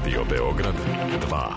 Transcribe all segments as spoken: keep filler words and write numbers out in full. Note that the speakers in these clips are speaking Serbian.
Radio Beograd dva.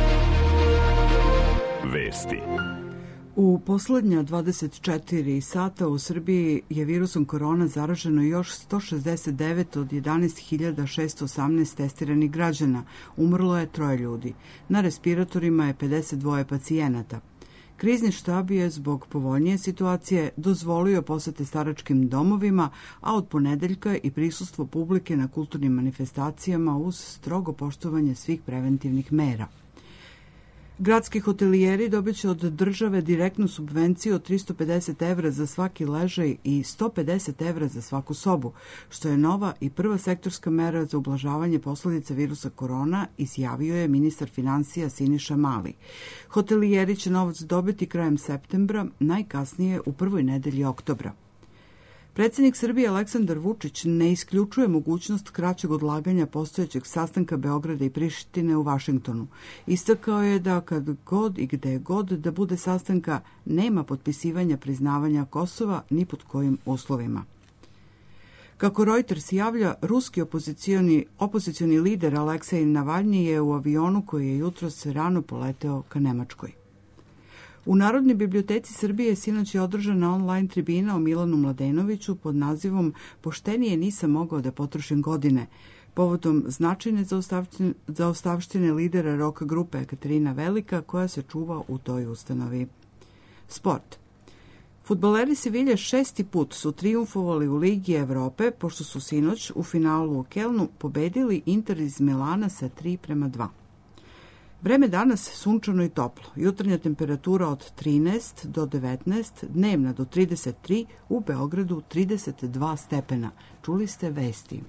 Vesti. U poslednja dvadeset četiri sata u Srbiji je virusom korona zaraženo još sto šezdeset devet od jedanaest hiljada šesto osamnaest testiranih građana. Umrlo je troje ljudi. Na respiratorima je pedeset dva pacijenata. Krizni štab je zbog povoljnije situacije dozvolio posete staračkim domovima, a od ponedeljka i prisustvo publike na kulturnim manifestacijama uz strogo poštovanje svih preventivnih mera. Gradski hotelijeri dobit će od države direktnu subvenciju od tristo pedeset evra za svaki ležaj i sto pedeset evra za svaku sobu, što je nova i prva sektorska mera za ublažavanje posledica virusa korona, izjavio je ministar finansija Siniša Mali. Hotelijeri će novac dobiti krajem septembra, najkasnije u prvoj nedelji oktobra. Predsednik Srbije Aleksandar Vučić ne isključuje mogućnost kraćeg odlaganja postojećeg sastanka Beograda i Prištine u Vašingtonu. Istakao je da kad god i gde god da bude sastanka nema potpisivanja priznavanja Kosova ni pod kojim uslovima. Kako Reuters javlja, ruski opozicioni, opozicioni lider Aleksej Navalnji je u avionu koji je jutros rano poleteo ka Nemačkoj. U Narodnoj biblioteci Srbije sinoć je održana online tribina o Milanu Mladenoviću pod nazivom "Poštenije nisam mogao da potrošim godine", povodom značajne zaostavštine, zaostavštine lidera rock grupe Katarina Velika koja se čuva u toj ustanovi. Sport. Fudbaleri Sevilje šesti put su trijumfovali u Ligi Evrope pošto su sinoć u finalu u Kelnu pobedili Inter iz Milana sa tri prema dva. Vreme danas sunčano i toplo. Jutarnja temperatura od trinaest do devetnaest, dnevna do trideset tri, u Beogradu trideset dva stepena. Čuli ste vesti.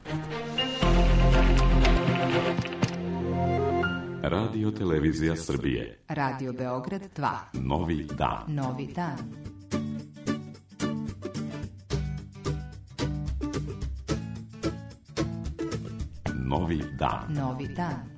Radio Televizija Srbije. Radio Beograd dva. Novi dan. Novi dan. Novi dan. Novi dan.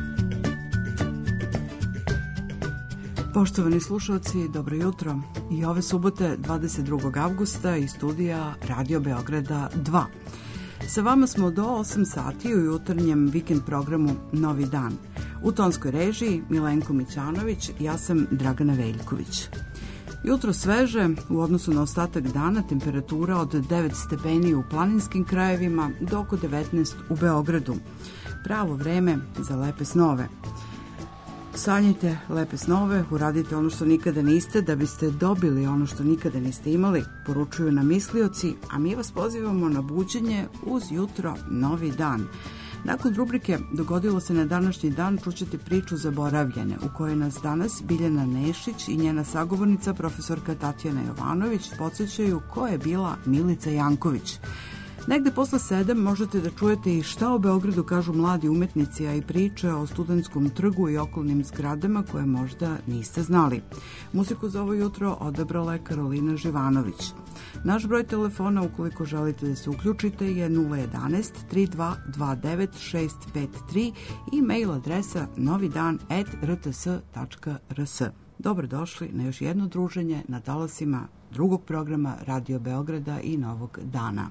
Poštovani slušalci, dobro jutro. I ove subote dvadeset drugog avgusta iz studija Radio Beograda dva. Sa vama smo do osam sati u jutarnjem vikend programu Novi dan. U tonskoj režiji Milenko Mićanović, ja sam Dragana Veljković. Jutro sveže, u odnosu na ostatak dana temperatura od devet stepeni u planinskim krajevima do oko devetnaest u Beogradu. Pravo vreme za lepe snove. Sanjajte lepe snove, uradite ono što nikada niste da biste dobili ono što nikada niste imali, poručuju nam mislioci, a mi vas pozivamo na buđenje uz jutro Novi dan. Nakon rubrike Dogodilo se na današnji dan čućete priču Zaboravljene, u kojoj nas danas Biljana Nešić i njena sagovornica profesorka Tatjana Jovanović podsjećaju ko je bila Milica Janković. Negde posle sedam možete da čujete i šta o Beogradu kažu mladi umetnici, a i priče o Studentskom trgu i okolnim zgradama koje možda niste znali. Muziku za ovo jutro odabrala je Karolina Živanović. Naš broj telefona, ukoliko želite da se uključite, je nula jedanaest tri dva dva devet šest pet tri i mail adresa novidan at r t s tačka r s. Dobrodošli na još jedno druženje na talasima drugog programa Radio Beograda i Novog dana.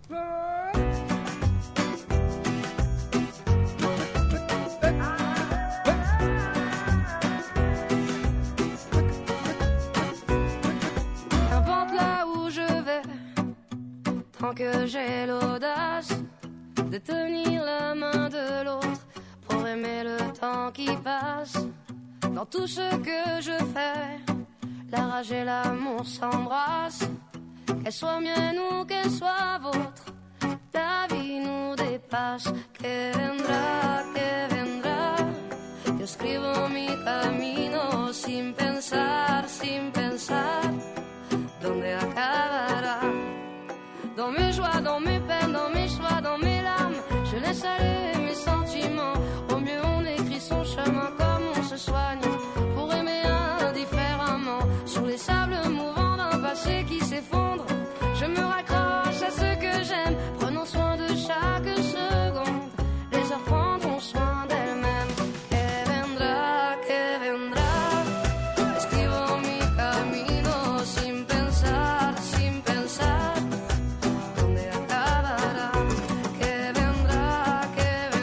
Tant que j'ai l'audace de tenir la main de l'autre pour aimer le temps qui passe. Dans tout ce que je fais, la rage et l'amour s'embrassent. Qu'elle soit mienne ou qu'elle soit vôtre, la vie nous dépasse. Que vendrá, que vendrá. Yo escribo mi camino sin pensar, sin pensar dónde acabará. Dans mes joies, dans mes peines, dans mes choix, dans mes larmes, je laisse aller mes sentiments. Au mieux on écrit son chemin comme on se soigne pour aimer indifféremment. Sur les sables mouvants d'un passé qui s'effondre, je me raccroche à ce que j'aime. Prenons soin de chaque seconde, les heures prendront soin d'elles-mêmes. Que vendrá, que vendrá. Escribo mi camino sin pensar, sin pensar dónde acabará. Que vendrá, que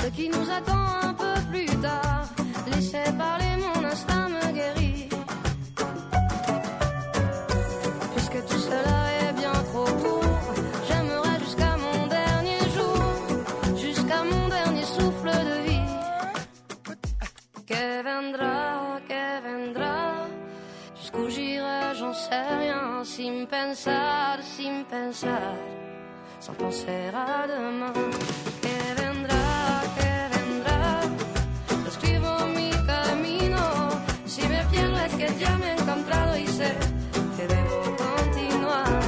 ce qui nous attend un peu plus tard. Laissez parler, mon instinct me guérit. Puisque tout cela est bien trop court, j'aimerais jusqu'à mon dernier jour, jusqu'à mon dernier souffle de vie. Que vendra, que vendra, jusqu'où j'irai, j'en sais rien, sin pensar, sin pensar, sans penser à demain. Que vendra, que vendra, yo escribo mi camino, si me pierdo es que ya me he encontrado y sé que debo continuar.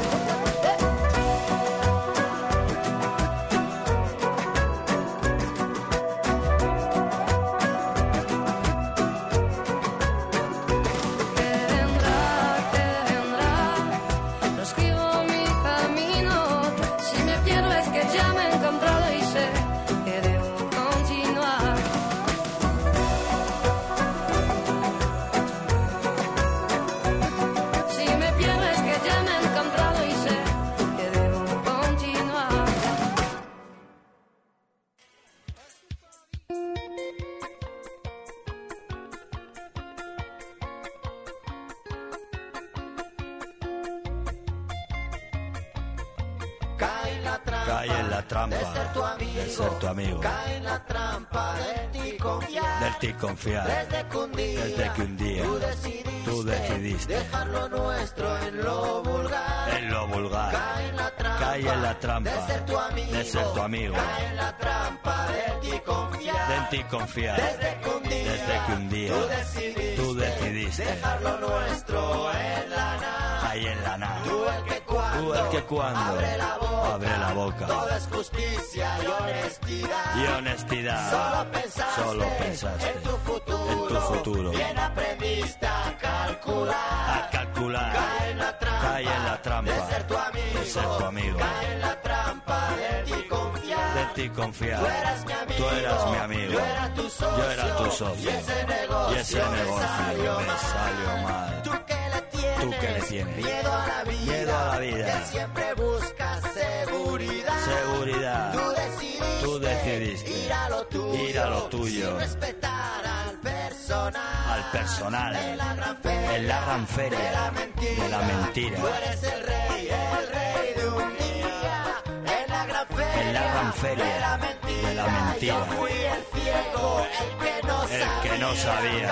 Cae en la trampa de ser tu amigo, de ser tu amigo. Cae en la trampa de ti confiar, del ti confiar. Desde que un día, desde que un día tú, decidiste, tú decidiste dejar lo nuestro en lo vulgar. En lo vulgar. Cae en la trampa, cae en la trampa de ser tu amigo, de ser tu amigo. Cae en la trampa de ti confiar, de ti confiar. Desde que un día, desde que un día tú, decidiste, tú decidiste dejar lo nuestro en la nada. Ahí en la nada. Tú el que cuando, tú el que cuando abre la boca, abre la boca. Todo es justicia y honestidad. Y honestidad. Solo pensaste, solo pensaste en tu futuro, en tu futuro. Bien aprendiste a calcular, a calcular. Cae en la trampa, cae en la trampa de ser tu amigo, de ser tu amigo. Cae en la trampa de ti confiar, de ti confiar. Tú eras mi amigo, tú eras mi amigo. Yo era tu socio, yo era tu socio. Y ese negocio, y ese negocio me salió, me salió mal. ¿Tú qué le tienes? ¿Tú qué le tienes? Miedo a la vida, miedo a la vida. Que siempre buscas seguridad. Seguridad. Tú decidiste, tú decidiste ir a lo tuyo, ir a lo tuyo. Sin respetar al personal, al personal. En la gran feria, en la gran feria de, la mentira, de la mentira. Tú eres el rey, el rey de un día. En la gran feria, en la gran feria de la mentira. De la mentira. Yo fui el ciego, el que no el sabía. Que no sabía.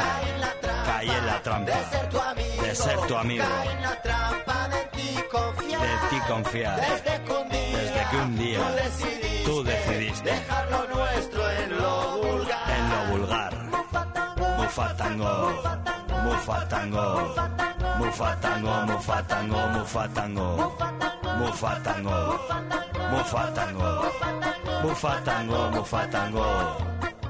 Caí en la trampa, de ser tu amigo, de ser tu amigo. Caí en la trampa de ti confiar, de ti confiar. Desde que un día, desde que un día tú, decidiste, tú decidiste dejar lo nuestro en lo vulgar. En lo vulgar. Mufatango, mufatango, mufatango, mufatango, mufatango, mufatango, mufatango, mufatango, mufatango.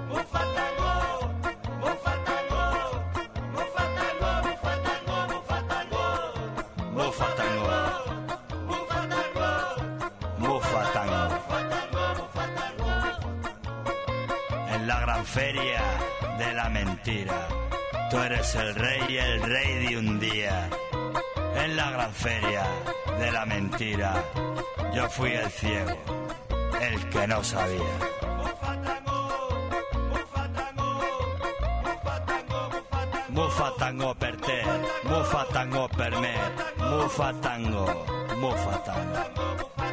Feria de la mentira. Tú eres el rey, el rey de un día. En la gran feria de la mentira, yo fui el ciego, el que no sabía. Mufatango per te, mufatango per me, mufatango, mufatango.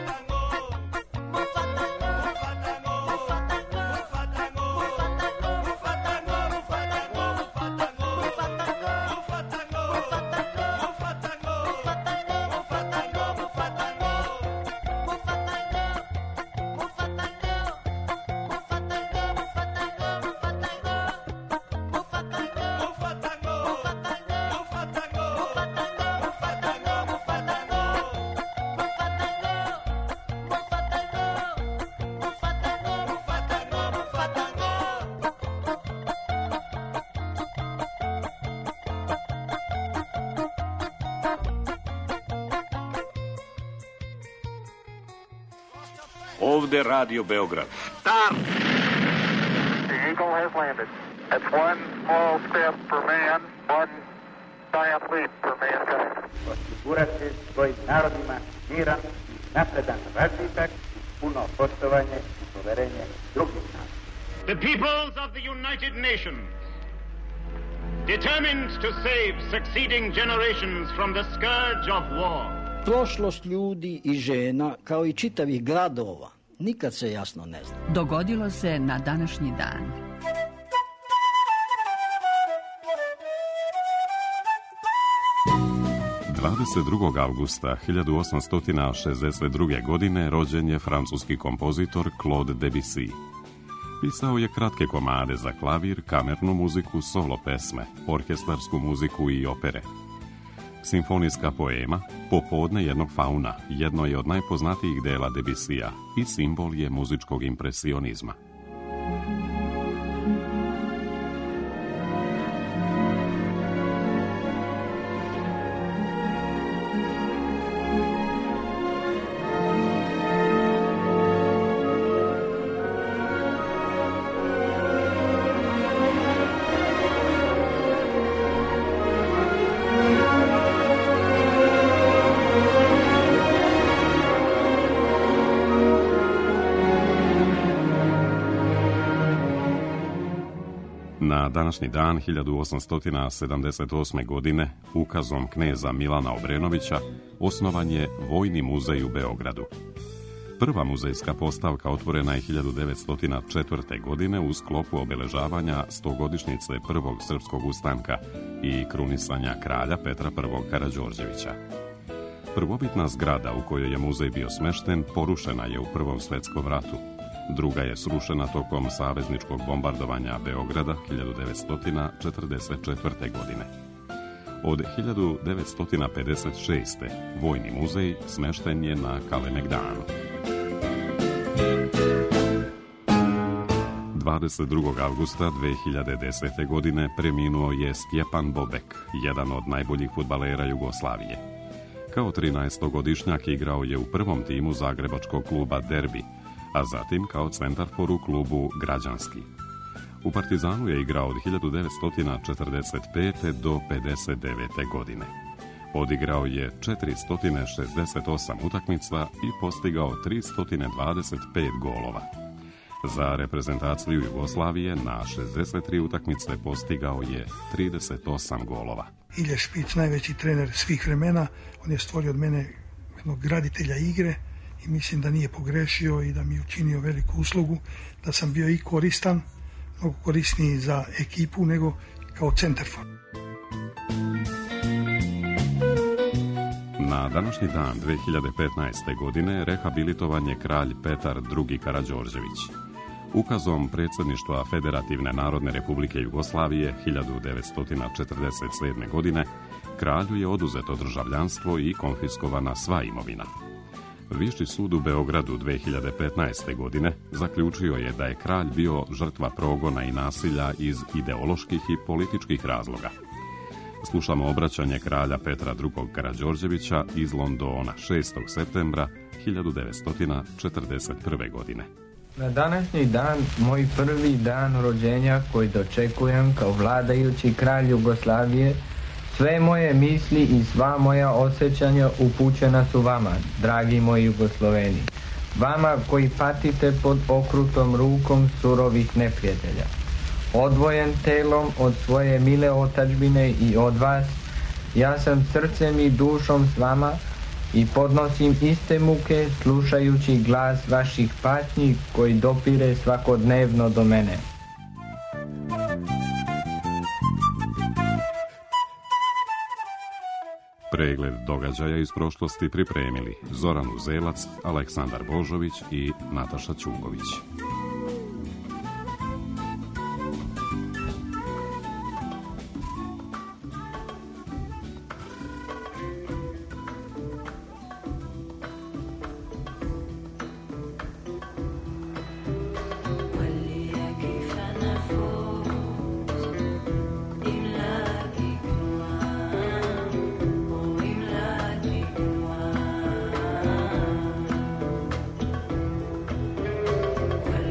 Ovde Radio Beograd. Stop! The Eagle has landed. That's one small step for man, one giant leap for mankind. Osigurati svojim narodima miran i napredan razvitak, puno poštovanje i poverenje drugih naroda. the peoples of the United Nations, determined to save succeeding generations from the scourge of war. Prošlost ljudi i žena, kao i čitavih gradova, nikad se jasno ne zna. Dogodilo se na današnji dan. dvadeset drugog avgusta hiljadu osamsto šezdeset druge. godine rođen je francuski kompozitor Claude Debussy. Pisao je kratke komade za klavir, kamernu muziku, solo pesme, orkestarsku muziku i opere. Simfonijska poema Popodne jednog fauna jedno je od najpoznatijih dela Debussya i simbol je muzičkog impresionizma. Na današnji dan hiljadu osamsto sedamdeset osme. godine ukazom kneza Milana Obrenovića osnovan je Vojni muzej u Beogradu. Prva muzejska postavka otvorena je hiljadu devetsto četvrte. godine u sklopu obeležavanja stogodišnjice prvog srpskog ustanka i krunisanja kralja Petra prvog. Karađorđevića. Prvobitna zgrada u kojoj je muzej bio smešten porušena je u Prvom svetskom ratu. Druga je srušena tokom savezničkog bombardovanja Beograda hiljadu devetsto četrdeset četvrte. godine. Od hiljadu devetsto pedeset šeste. Vojni muzej smešten je na Kalemegdanu. dvadeset drugog avgusta dve hiljade desete. godine preminuo je Stjepan Bobek, jedan od najboljih fudbalera Jugoslavije. Kao trinaestogodišnjak igrao je u prvom timu zagrebačkog kluba Derbi, a zatim kao centarfor u klubu Građanski. U Partizanu je igrao od hiljadu devetsto četrdeset pete. do pedeset devete. godine. Odigrao je četiristo šezdeset osam utakmica i postigao tristo dvadeset pet golova. Za reprezentaciju Jugoslavije na šezdeset tri utakmice postigao je trideset osam golova. Ilja Špic, najveći trener svih vremena, on je stvorio od mene jednog graditelja igre i mislim da nije pogrešio i da mi je učinio veliku uslugu, da sam bio i koristan, mnogo korisniji za ekipu nego kao centarfor. Na današnji dan dve hiljade petnaeste. godine rehabilitovan je kralj Petar drugi. Karađorđević. Ukazom predsjedništva Federativne Narodne Republike Jugoslavije hiljadu devetsto četrdeset sedme. godine kralju je oduzeto državljanstvo i konfiskovana sva imovina. Viši sud u Beogradu dve hiljade petnaeste. godine zaključio je da je kralj bio žrtva progona i nasilja iz ideoloških i političkih razloga. Slušamo obraćanje kralja Petra drugog. Karađorđevića iz Londona šestog septembra hiljadu devetsto četrdeset prve. godine. Na današnji dan, moj prvi dan rođenja koji dočekujem kao vladajući kralj Jugoslavije, sve moje misli i sva moja osjećanja upućena su vama, dragi moji Jugosloveni. Vama koji patite pod okrutom rukom surovih neprijatelja. Odvojen telom od svoje mile otadžbine i od vas, ja sam srcem i dušom s vama i podnosim iste muke slušajući glas vaših patnji koji dopire svakodnevno do mene. Pregled događaja iz prošlosti pripremili Zoran Uzelac, Aleksandar Božović i Nataša Ćuković. Well,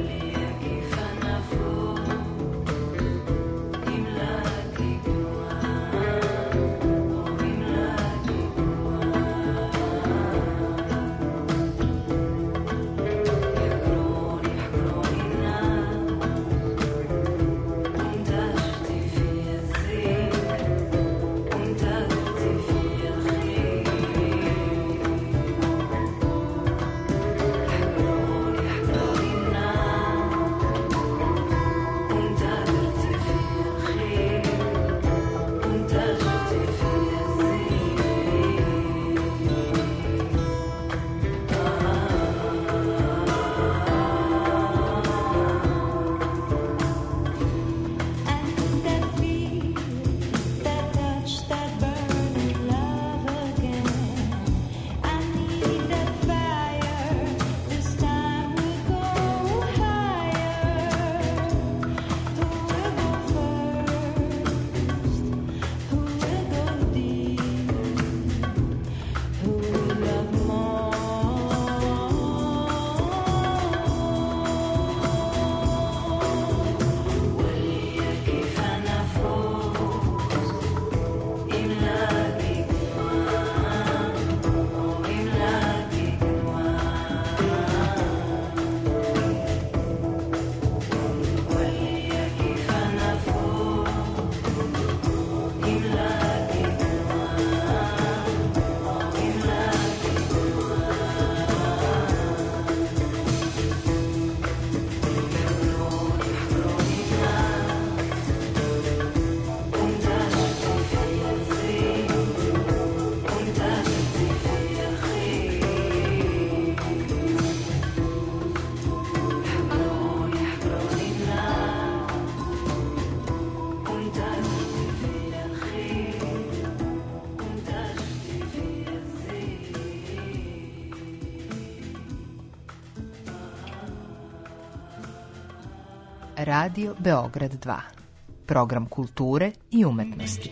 Radio Beograd dva. Program kulture i umetnosti.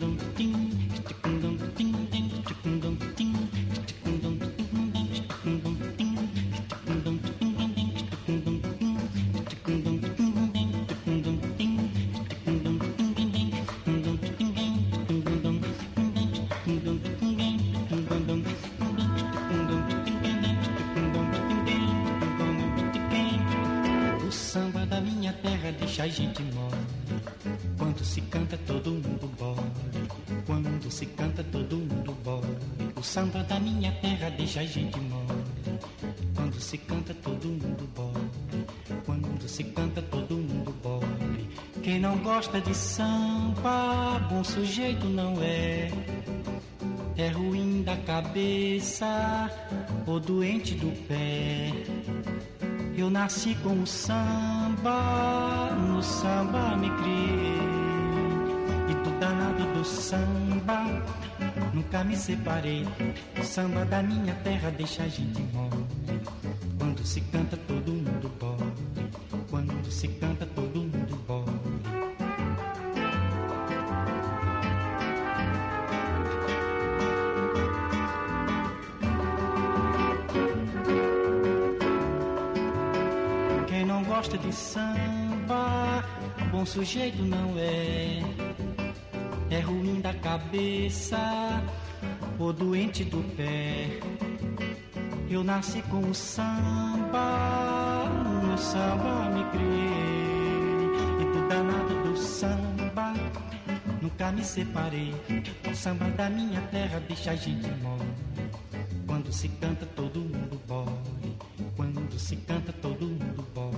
A gente mole, quando se canta todo mundo bole, quando se canta todo mundo bole. O samba da minha terra deixa a gente mole, quando se canta todo mundo bole, quando se canta todo mundo bole. Quem não gosta de samba, bom sujeito não é, é ruim da cabeça ou doente do pé. Eu nasci com o samba, no samba me criei, e do danado do samba nunca me separei. O samba da minha terra deixa a gente mole, quando se canta todo mundo bole, quando se canta todo mundo bole. Gosta de samba, bom sujeito não é, é ruim da cabeça ou doente do pé. Eu nasci com o samba, no samba me criei, e do danado do samba nunca me separei. O samba da minha terra deixa a gente mole, quando se canta todo mundo bole, quando se canta todo mundo bole.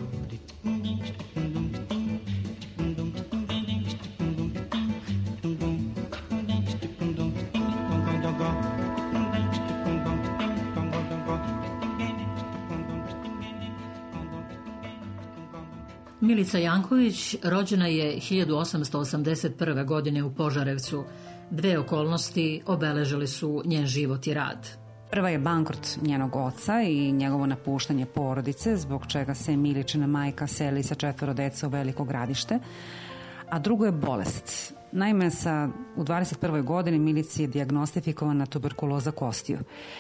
Milica Janković rođena je hiljadu osamsto osamdeset prve. godine u Požarevcu. Dve okolnosti obeležili su njen život i rad. Prva je bankrot njenog oca i njegovo napuštanje porodice, zbog čega se Miličina majka seli sa četvoro dece u Veliko Gradište, a drugo je bolest. Naime, sa, u dvadeset prvoj. godini Milici je dijagnostifikovana tuberkuloza kostiju,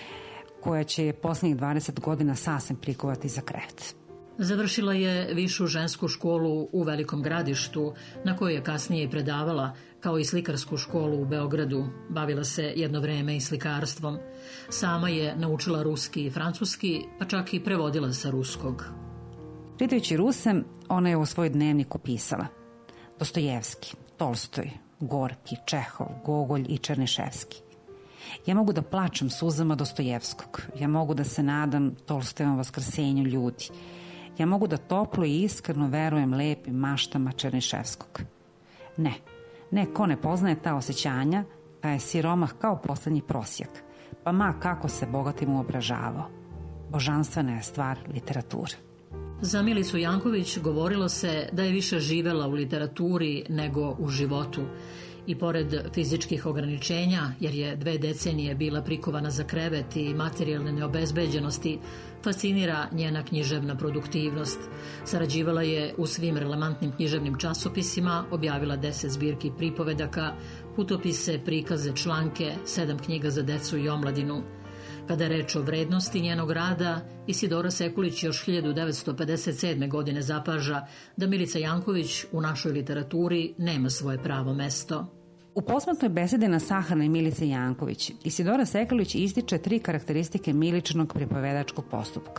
koja će posljednjih dvadeset godina sasvim prikovati za krevet. Završila je višu žensku školu u Velikom Gradištu, na kojoj je kasnije i predavala, kao i slikarsku školu u Beogradu. Bavila se jedno vreme i slikarstvom. Sama je naučila ruski i francuski, pa čak i prevodila sa ruskog. Čitajući Ruse, ona je u svoj dnevnik upisala Dostojevski, Tolstoj, Gorki, Čehov, Gogolj i Černiševski. Ja mogu da plačem suzama Dostojevskog. Ja mogu da se nadam Tolstojevom vaskrsenju ljudi. Ja mogu da toplo i iskreno verujem lepim maštama Černiševskog. Ne, ne, ko ne poznaje ta osjećanja, pa je siromah kao poslednji prosjak, pa ma kako se bogatim uobražavao. Božanstvena je stvar literature. Za Milicu Janković govorilo se da je više živela u literaturi nego u životu. I pored fizičkih ograničenja, jer je dve decenije bila prikovana za krevet i materijalne neobezbeđenosti, fascinira njena književna produktivnost. Sarađivala je u svim relevantnim književnim časopisima, objavila deset zbirki pripovedaka, putopise, prikaze, članke, sedam knjiga za decu i omladinu. Kada je reč o vrednosti njenog rada, Isidora Sekulić još hiljadu devetsto pedeset sedme. godine zapaža da Milica Janković u našoj literaturi nema svoje pravo mesto. U posmrtnoj besedi na sahrani Milice Janković, Isidora Sekulić ističe tri karakteristike Miličinog pripovedačkog postupka.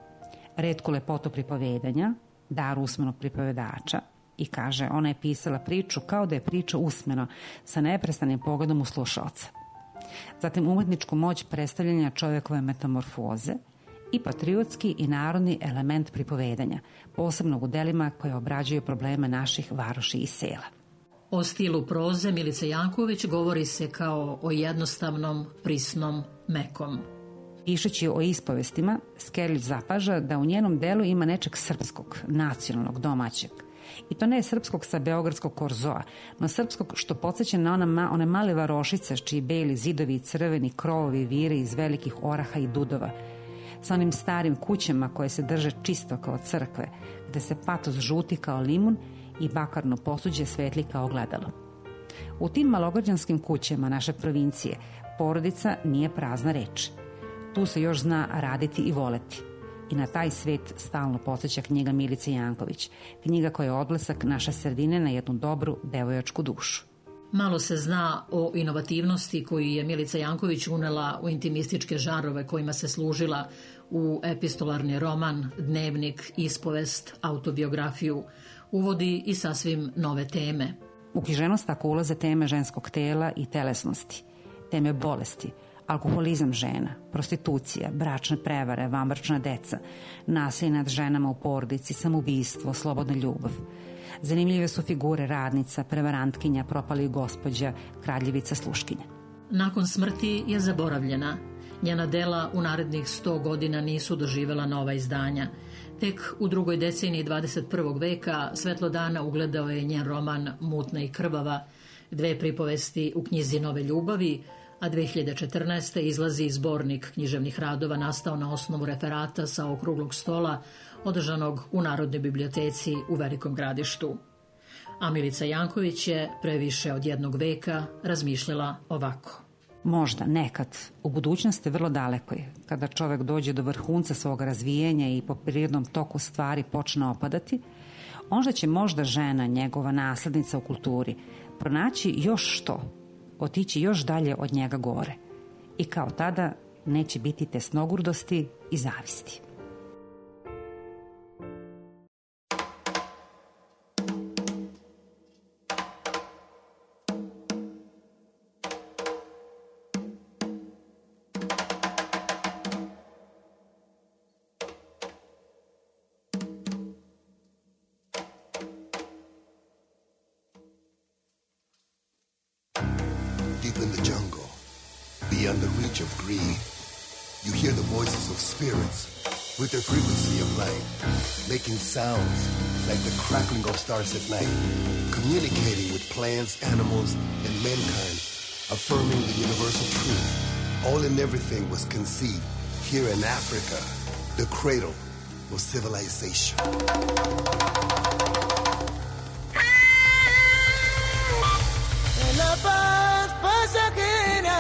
Retku lepotu pripovedanja, dar usmenog pripovedača, i kaže, ona je pisala priču kao da je priča usmeno, sa neprestanim pogledom u slušaoca. Zatim umetničku moć predstavljanja čovjekove metamorfoze i patriotski i narodni element pripovedanja, posebno u delima koje obrađuju probleme naših varoši i sela. O stilu proze Milice Janković govori se kao o jednostavnom, prisnom, mekom. Pišući o ispovestima, Skerlić zapaža da u njenom delu ima nečeg srpskog, nacionalnog, domaćeg. I to ne srpskog sa beogradskog korzoa, no srpskog što podsjeća na ona, one male varošice čiji beli zidovi i crveni krovovi vire iz velikih oraha i dudova. sa onim starim kućama koje se drže čisto kao crkve, gde se patos žuti kao limun i bakarno posuđe svetli kao gledalo. U tim malograđanskim kućama naše provincije porodica nije prazna reč. Tu se još zna raditi i voleti. I na taj svet stalno podsjeća knjiga Milice Janković, knjiga koja je odlesak naše sredine na jednu dobru devojačku dušu. Malo se zna o inovativnosti koju je Milica Janković unela u intimističke žanrove kojima se služila u epistolarni roman, dnevnik, ispovest, autobiografiju. Uvodi i sasvim nove teme. U književnost tako ulaze teme ženskog tela i telesnosti, teme bolesti, alkoholizam žena, prostitucija, bračne prevare, vanbračna deca, nasilje nad ženama u porodici, samoubistvo, slobodna ljubav. Zanimljive su figure radnica, prevarantkinja, propalih gospođa, kradljivica, sluškinja. Nakon smrti je zaboravljena. Njena dela u narednih sto godina nisu doživela nova izdanja. Tek u drugoj deceniji dvadeset prvog veka svetlo dana ugledao je njen roman Mutna i krvava, dve pripovesti u knjizi Nove ljubavi, a dve hiljade četrnaeste. izlazi zbornik književnih radova nastao na osnovu referata sa okruglog stola održanog u Narodnoj biblioteci u Velikom Gradištu. A Milica Janković je pre više od jednog veka razmišljala ovako. Možda, nekad, u budućnosti vrlo dalekoj, kada čovek dođe do vrhunca svog razvijenja i po prirodnom toku stvari počne opadati, onda će možda žena, njegova naslednica u kulturi, pronaći još što, otići još dalje od njega gore. I kao tada neće biti tesnogurdosti i zavisti. Beyond the reach of greed, you hear the voices of spirits with their frequency of light, making sounds like the crackling of stars at night, communicating with plants, animals, and mankind, affirming the universal truth. All and everything was conceived here in Africa, the cradle of civilization. La paz pasajera.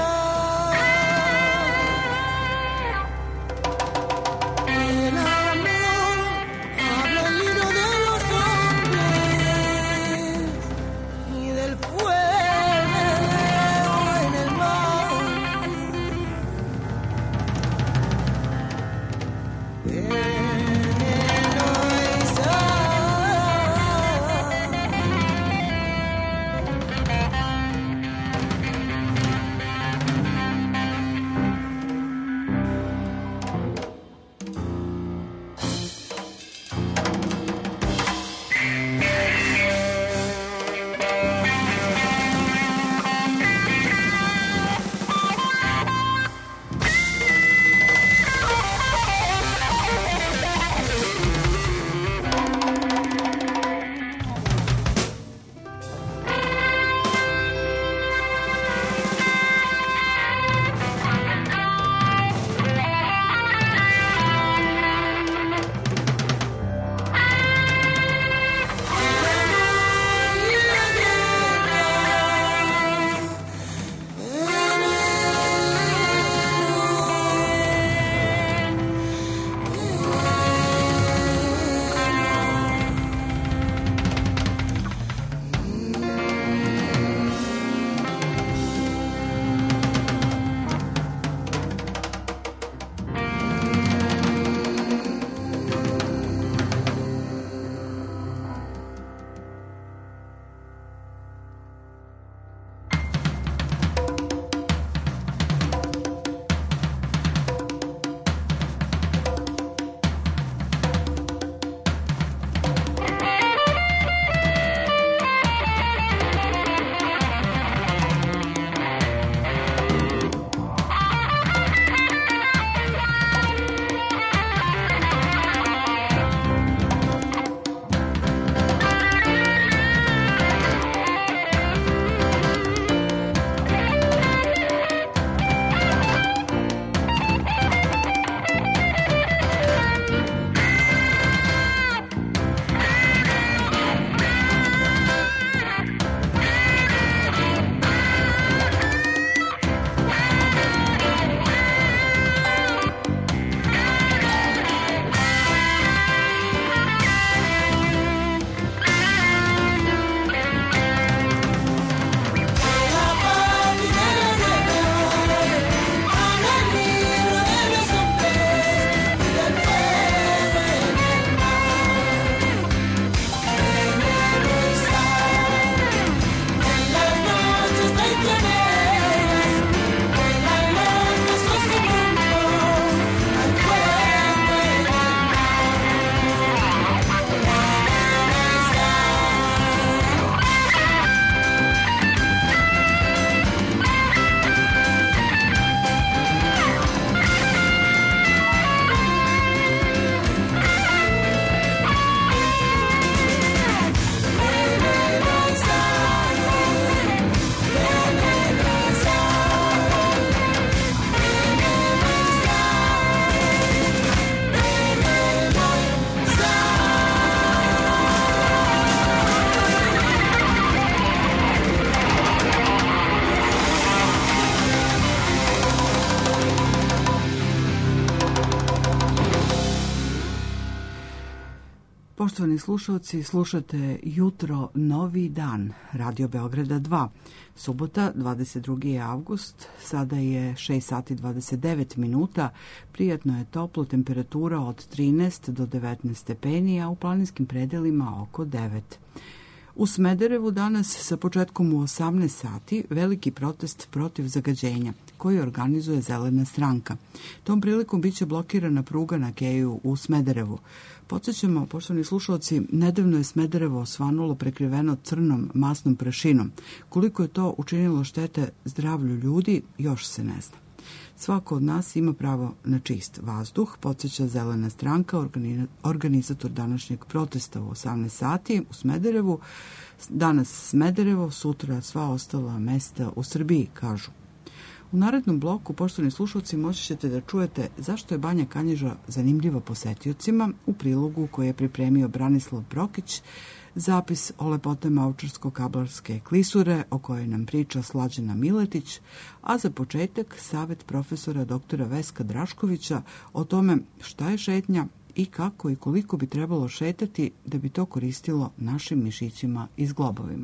Poštovani slušalci, slušate Jutro Novi dan, Radio Beograda dva. Subota, dvadeset drugi avgust, sada je šest sati dvadeset devet minuta, prijatno je toplo, temperatura od trinaest do devetnaest stepeni, a u planinskim predelima oko devet. U Smederevu danas sa početkom u osamnaest sati veliki protest protiv zagađenja koji organizuje Zelena stranka. Tom prilikom biće blokirana pruga na Keju u Smederevu. Podsjećamo, poštovani slušalci, nedavno je Smederevo osvanulo prekriveno crnom masnom prašinom. Koliko je to učinilo štete zdravlju ljudi, još se ne zna. Svako od nas ima pravo na čist vazduh, podsjeća Zelena stranka, organizator današnjeg protesta u osamnaest sati u Smederevu. Danas Smederevo, sutra sva ostala mesta u Srbiji, kažu. U narednom bloku, poštovani slušalci, moći ćete da čujete zašto je Banja Kanjiža zanimljiva posetiocima u prilogu koji je pripremio Branislav Brokić, zapis o lepotama Ovčarsko-Kablarske klisure o kojoj nam priča Slađana Miletić, a za početak savjet profesora doktora Veska Draškovića o tome šta je šetnja i kako i koliko bi trebalo šetati da bi to koristilo našim mišićima i zglobovima.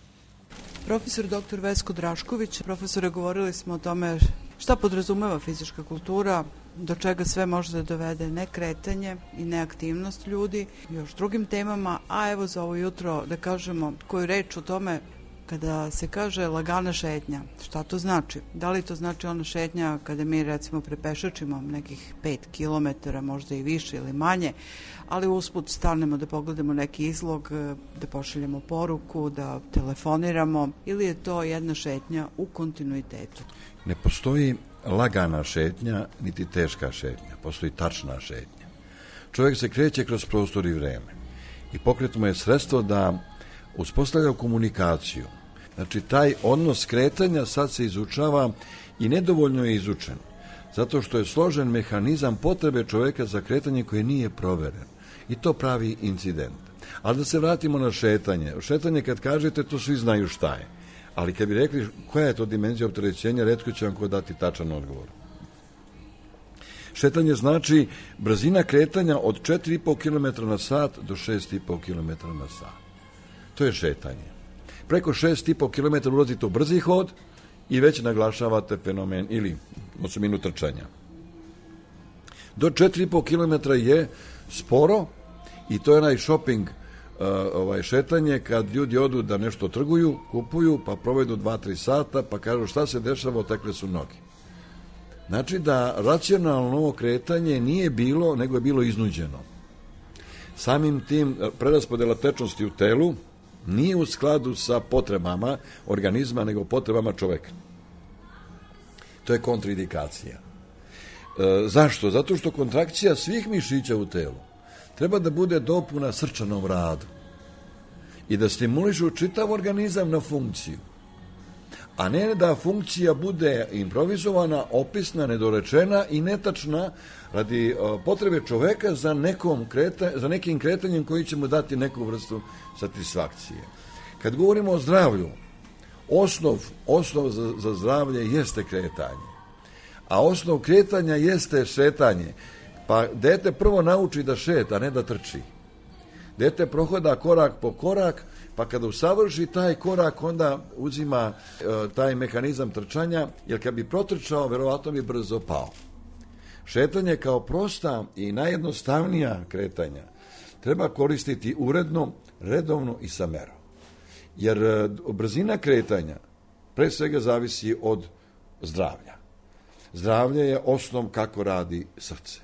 Profesor doktor Vesko Drašković, profesore, govorili smo o tome šta podrazumeva fizička kultura, do čega sve može da dovede nekretanje i neaktivnost ljudi, još drugim temama, a evo za ovo jutro da kažemo koju reč o tome kada se kaže lagana šetnja. Šta to znači? Da li to znači ona šetnja kada mi recimo prepešačimo nekih pet kilometara, možda i više ili manje, ali usput stanemo da pogledamo neki izlog, da pošaljemo poruku, da telefoniramo, ili je to jedna šetnja u kontinuitetu? Ne postoji lagana šetnja, niti teška šetnja. Postoji tačna šetnja. Čovjek se kreće kroz prostor i vreme. I pokret mu je sredstvo da uspostavlja komunikaciju. Znači, taj odnos kretanja sad se izučava i nedovoljno je izučen. Zato što je složen mehanizam potrebe čovjeka za kretanje koji nije proveren. I to pravi incident. Ali da se vratimo na šetanje. Šetanje, kad kažete, to svi znaju šta je. Ali kad bi rekli koja je to dimenzija opterećenja, retko će vam ko dati tačan odgovor. Šetanje znači brzina kretanja od četiri i po kilometra na sat do šest i po kilometra na sat. To je šetanje. Preko šest i po kilometra ulazite u brzi hod i već naglašavate fenomen ili osobinu trčanja. Do četiri i po kilometra je sporo i to je onaj shopping uh, ovaj, šetanje kad ljudi odu da nešto trguju, kupuju, pa provedu dva tri sata, pa kažu šta se dešava, otekle su noge. Znači da racionalno ovo kretanje nije bilo, nego je bilo iznuđeno. Samim tim preraspodela tečnosti u telu nije u skladu sa potrebama organizma, nego potrebama čoveka. To je kontraindikacija. E, zašto? Zato što kontrakcija svih mišića u telu treba da bude dopuna srčanom radu i da stimulišu čitav organizam na funkciju, a ne da funkcija bude improvizovana, opisna, nedorečena i netačna radi o, potrebe čoveka za, nekom kreta, za nekim kretanjem koji će mu dati neku vrstu satisfakcije. Kad govorimo o zdravlju, osnov, osnov za, za zdravlje jeste kretanje, a osnov kretanja jeste šetanje. Pa dete prvo nauči da šeta, ne da trči. Dete prohoda korak po korak, pa kada usavrši taj korak, onda uzima e, taj mehanizam trčanja, jer kad bi protrčao, verovatno bi brzo pao. Šetanje kao prosta i najjednostavnija kretanja treba koristiti uredno, redovno i sa merom. Jer e, brzina kretanja pre svega zavisi od zdravlja. Zdravlje je osnov kako radi srce.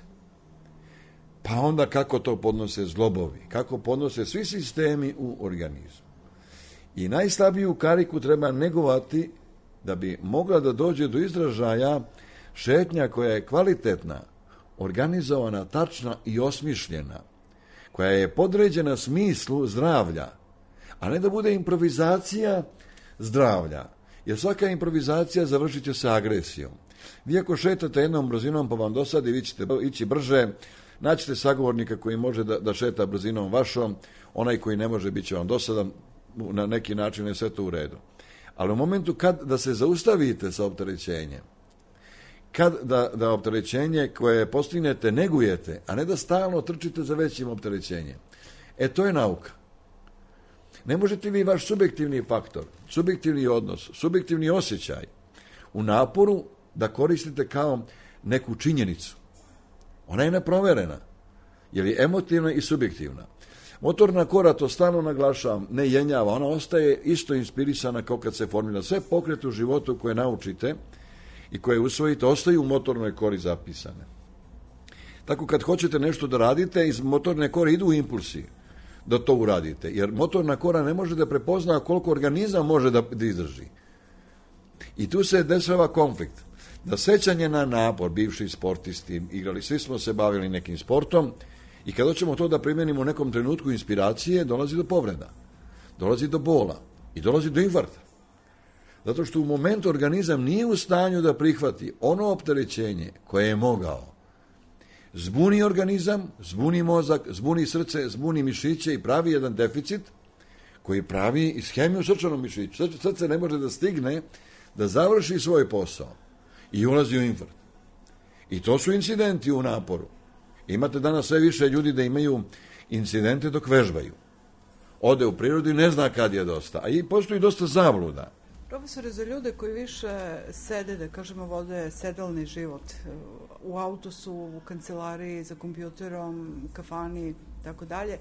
Pa onda kako to podnose zglobovi, kako podnose svi sistemi u organizmu. I najslabiju kariku treba negovati da bi mogla da dođe do izražaja šetnja koja je kvalitetna, organizovana, tačna i osmišljena, koja je podređena smislu zdravlja, a ne da bude improvizacija zdravlja. Jer svaka improvizacija završit će se agresijom. Vi ako šetate jednom brzinom pa vam dosadi, vi ćete ići brže, naćete sagovornika koji može da, da šeta brzinom vašom, onaj koji ne može bit će vam dosadan, na neki način je sve to u redu. Ali u momentu kad da se zaustavite sa opterećenjem, kad da, da opterećenje koje postignete negujete, a ne da stalno trčite za većim opterećenjem, E, to je nauka. Ne možete vi vaš subjektivni faktor, subjektivni odnos, subjektivni osjećaj u naporu da koristite kao neku činjenicu. Ona je neproverena, jer je emotivna i subjektivna. Motorna kora, to stalno naglašavam, ne jenjava, ona ostaje isto inspirisana kao kad se formira. Sve pokrete u životu koje naučite i koje usvojite, ostaju u motornoj kori zapisane. Tako kad hoćete nešto da radite, iz motorne kore idu impulsi da to uradite, jer motorna kora ne može da prepozna koliko organizam može da, da izdrži. I tu se dešava konflikt. Da sećanje na napor, bivši sportisti, igrali, svi smo se bavili nekim sportom i kad hoćemo to da primenimo u nekom trenutku inspiracije, dolazi do povreda, dolazi do bola i dolazi do infarkta. Zato što u momentu organizam nije u stanju da prihvati ono opterećenje koje je mogao. Zbuni organizam, zbuni mozak, zbuni srce, zbuni mišiće i pravi jedan deficit koji pravi ishemiju u srčanom mišiću. Srce ne može da stigne da završi svoj posao i ulazi u infarkt. I to su incidenti u naporu. Imate danas sve više ljudi da imaju incidente dok vežbaju. Ode u prirodu i ne zna kad je dosta. A i postoji dosta zabluda. Profesore, za ljude koji više sede, da kažemo, vode sedalni život, u autu su, u kancelariji, za kompjuterom, kafani, tako dalje,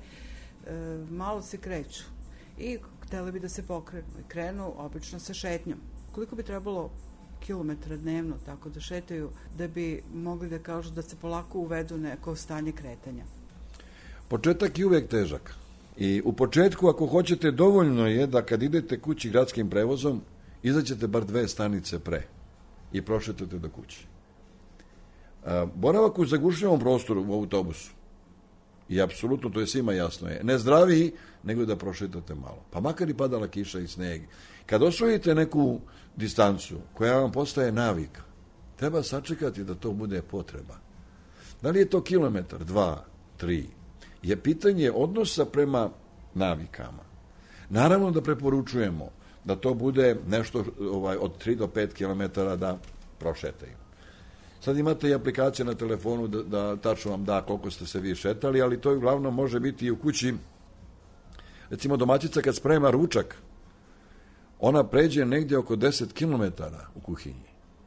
malo se kreću i hteli bi da se pokrenu i krenu obično sa šetnjom. Koliko bi trebalo kilometra dnevno tako da šetaju da bi mogli da kažu da se polako uvedu neko stanje kretanja? Početak je uvek težak. I u početku, ako hoćete, dovoljno je da kad idete kući gradskim prevozom, izađete bar dve stanice pre i prošetate do kući. Boravak u zagušljenom prostoru u autobusu, i apsolutno to je svima jasno, je ne zdraviji nego da prošetate malo. Pa makar i padala kiša i sneg. Kad osvojite neku distancu koja vam postaje navika, treba sačekati da to bude potreba. Da li je to kilometar, dva, tri, je pitanje odnosa prema navikama. Naravno da preporučujemo da to bude nešto ovaj, od tri do pet kilometara da prošetaju. Sad imate i aplikacije na telefonu da, da tačno vam da koliko ste se vi šetali, ali to uglavnom može biti i u kući. Recimo domaćica kad sprema ručak, ona pređe negdje oko deset kilometara u kuhinji.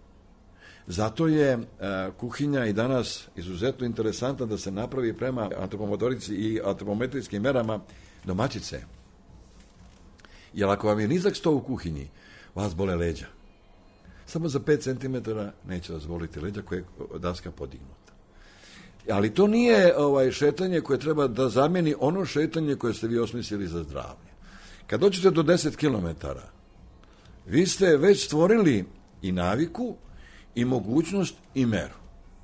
Zato je e, kuhinja i danas izuzetno interesantna da se napravi prema antropomotorici i antropometrijskim merama domaćice. Jer ako vam je nizak sto u kuhinji, vas bole leđa. Samo za pet centimetara neće vas boliti leđa koje je daska podignuta. Ali to nije ovaj, šetanje koje treba da zameni ono šetanje koje ste vi osmislili za zdravlje. Kad dođete do deset kilometara, vi ste već stvorili i naviku, i mogućnost i meru.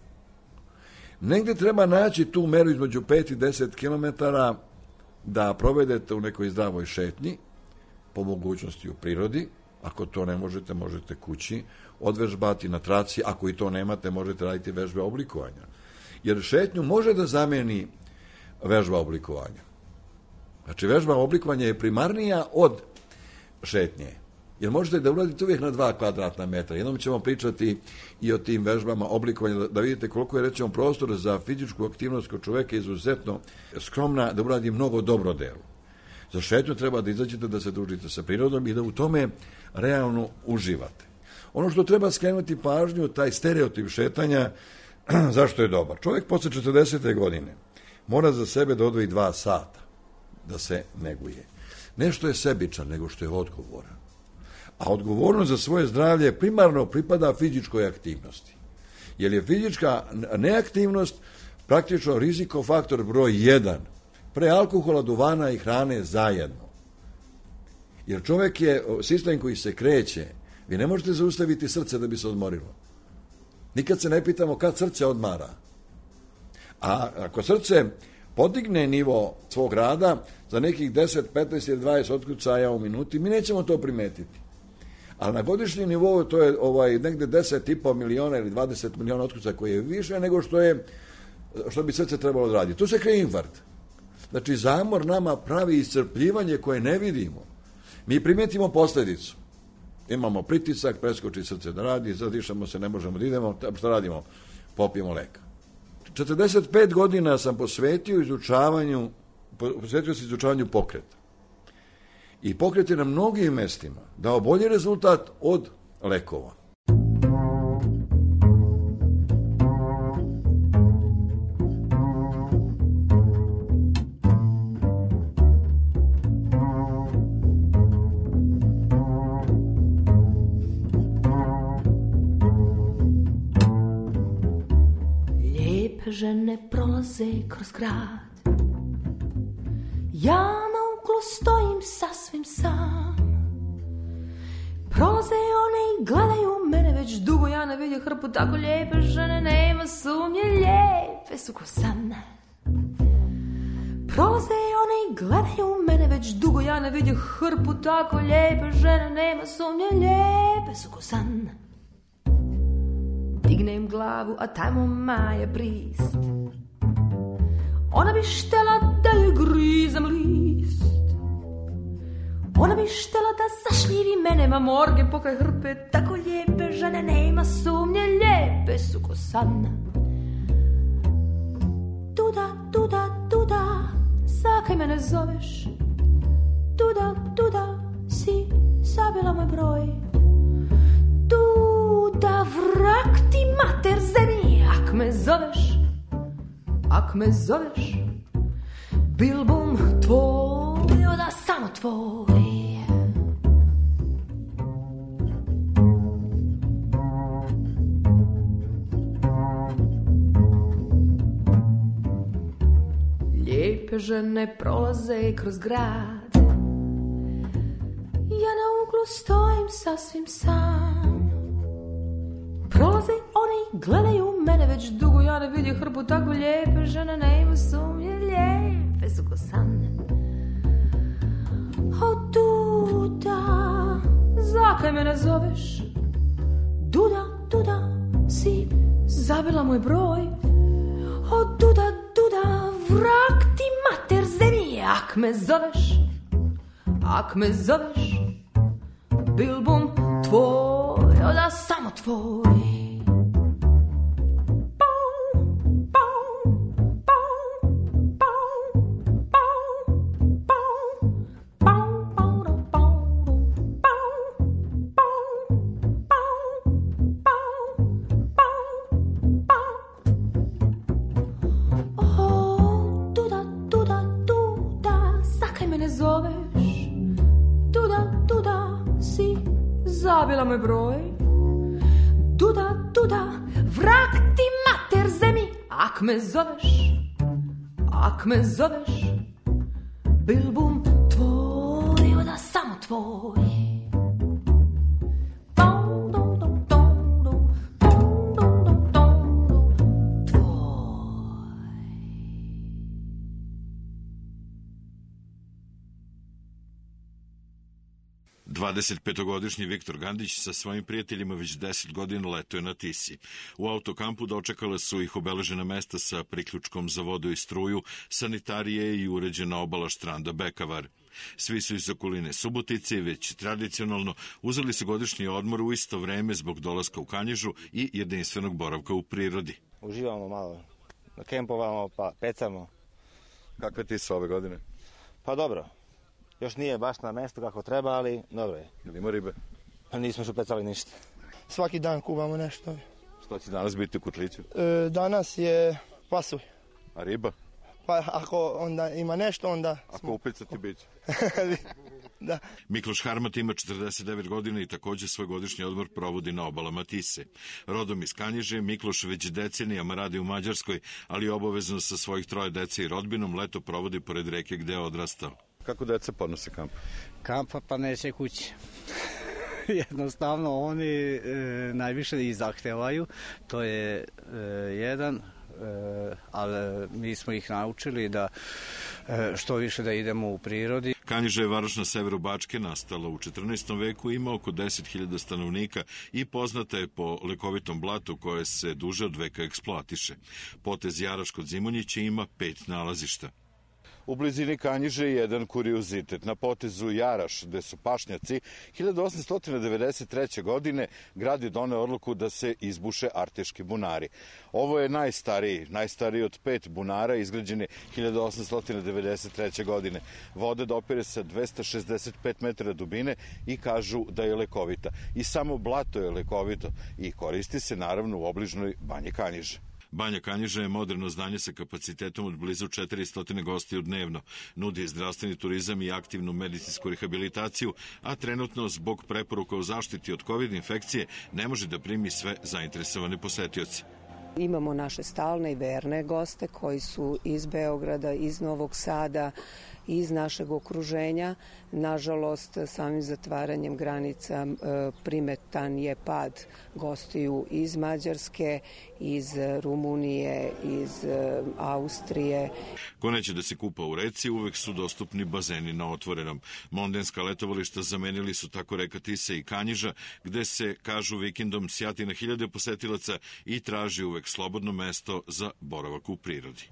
Negde treba naći tu meru između pet i deset kilometara da provedete u nekoj zdravoj šetnji, po mogućnosti u prirodi. Ako to ne možete, možete kući odvežbati na traci. Ako i to nemate, možete raditi vežbe oblikovanja. Jer šetnju može da zameni vežba oblikovanja. Znači, vežba oblikovanja je primarnija od šetnje. Jer možete da uradite uvijek na dva kvadratna metra. Jednom ćemo pričati i o tim vežbama oblikovanja, da, da vidite koliko je, recimo, prostor za fizičku aktivnost kod čoveka izuzetno skromna, da uradi mnogo dobro delu. Za šetnju treba da izađete, da se družite sa prirodom i da u tome realno uživate. Ono što treba skrenuti pažnju, taj stereotip šetanja, zašto je dobar? Čovjek posle četrdesete godine mora za sebe da odvoji dva sata, da se neguje. Nešto je sebičan, nego što je odgovoran. A odgovornost za svoje zdravlje primarno pripada fizičkoj aktivnosti. Jer je fizička neaktivnost praktično rizikofaktor broj jedan pre alkohola, duvana i hrane zajedno. Jer čovjek je sistem koji se kreće. Vi ne možete zaustaviti srce da bi se odmorilo. Nikad se ne pitamo kad srce odmara. A ako srce podigne nivo svog rada za nekih deset, petnaest ili dvadeset otkucaja u minuti, mi nećemo to primetiti. Ali na godišnjem nivou to je ovaj, negde deset i po miliona ili dvadeset miliona otkucaja koji je više nego što je što bi srce trebalo da radi. Tu se kreće infarkt. Znači, zamor nama pravi iscrpljivanje koje ne vidimo. Mi primetimo posljedicu. Imamo pritisak, preskoči srce da radi, zadišamo se, ne možemo da idemo, šta radimo? Popijemo lek. četrdeset pet godina sam posvetio izučavanju posvetio se izučavanju pokreta. I pokret je na mnogim mestima dao bolji rezultat od lekova. Žene prolaze kroz grad, ja na uglu stojim sasvim sam. Prolaze one i gledaju mene već dugo, ja ne vidim hrpu tako lijepe žene, nema sumnje, lijepe su ko san. Prolaze one i gledaju mene već dugo, ja ne vidim hrpu tako lijepe žene, nema sumnje, lijepe su ko san. Dignem glavu, a tamo Maja Brist. Ona bi štela da je grizam list. Ona bi štela da zašljivi mene, ma morge pokraj hrpe, tako lijepe žene, nema sumnje, lijepe su ko san. Duda, duda, duda, zakaj mene zoveš? Duda, duda, si zabila moj broj. Da vrak ti mater zemlji, ak me zoveš, ak me zoveš, bil bom tvoj, da samo tvoj. Lijepe žene prolaze kroz grad, ja na uglu stojim sasvim sam. Prolaze one i gledaju mene već dugo, ja ne vidim hrpu tako lijepe žene, nema sumnje, lijepe su ko san. O Duda, zakaj me ne zoveš? Duda, Duda, si zabila moj broj. O Duda, Duda, vrak ti mater zemlji, ak me zoveš, ak me zoveš, bil bom tvoj, da samo tvoj. Zabila moj broj. Duda, Duda, vrak ti mater zemlji, ak me zoveš, ak me zoveš, bil bom tvoj, da samo tvoj. dvadesetpetogodišnji Viktor Gandić sa svojim prijateljima već deset godina letuje na Tisi. U autokampu dočekale su ih obeležena mesta sa priključkom za vodu i struju, sanitarije i uređena obala štranda Bekavar. Svi su iz okoline Subotice i već tradicionalno uzeli su godišnji odmor u isto vreme zbog dolaska u Kanjižu i jedinstvenog boravka u prirodi. Uživamo malo, kempovamo pa pecamo. Kakve ti su ove godine? Pa dobro. Još nije baš na mjestu kako treba, ali dobro je. Ili ima ribe? Pa nismo šupecali ništa. Svaki dan kuvamo nešto. Što će danas biti u Kutliću? E, danas je pasulj. A riba? Pa ako onda ima nešto, onda... Ako upica ti biće. Da. Mikloš Harmat ima četrdeset devet godina i također svoj godišnji odmor provodi na obalama Tise. Rodom iz Kanjiže, Mikloš već decenijama radi u Mađarskoj, ali obavezno sa svojih troje dece i rodbinom leto provodi pored reke gde je odrastao. Kako deca podnose kamp? Kampa pa neće kući. Jednostavno oni e, najviše i zahtevaju, to je e, jedan, e, ali mi smo ih naučili da e, što više da idemo u prirodi. Kanjiža je varoš na severu Bačke, nastala u četrnaestom veku, ima oko deset hiljada stanovnika i poznata je po lekovitom blatu koje se duže od veka eksploatiše. Potez Jaraš kod Zimonjića ima pet nalazišta. U blizini Kanjiže je jedan kuriozitet. Na potezu Jaraš, gde su pašnjaci, hiljadu osamsto devedeset treće. godine grad je doneo odluku da se izbuše arteški bunari. Ovo je najstariji, najstariji od pet bunara, izgrađen je hiljadu osamsto devedeset treće. godine. Voda dopire sa dvesta šezdeset pet metara dubine i kažu da je lekovita. I samo blato je lekovito i koristi se naravno u obližnoj Banji Kanjiže. Banja Kanjiža je moderno zdanje sa kapacitetom od blizu četiristo gostiju dnevno. Nudi zdravstveni turizam i aktivnu medicinsku rehabilitaciju, a trenutno zbog preporuka o zaštiti od kovid infekcije ne može da primi sve zainteresovane posetioce. Imamo naše stalne i verne goste koji su iz Beograda, iz Novog Sada, iz našeg okruženja. Nažalost, samim zatvaranjem granica primetan je pad gostiju iz Mađarske, iz Rumunije, iz Austrije. Ko neće da se kupa u reci, uvek su dostupni bazeni na otvorenom. Mondenska letovališta zamenili su tako reka Tisa i Kanjiža, gde se, kažu, vikendom sjati na hiljade posetilaca i traži uvek slobodno mesto za boravak u prirodi.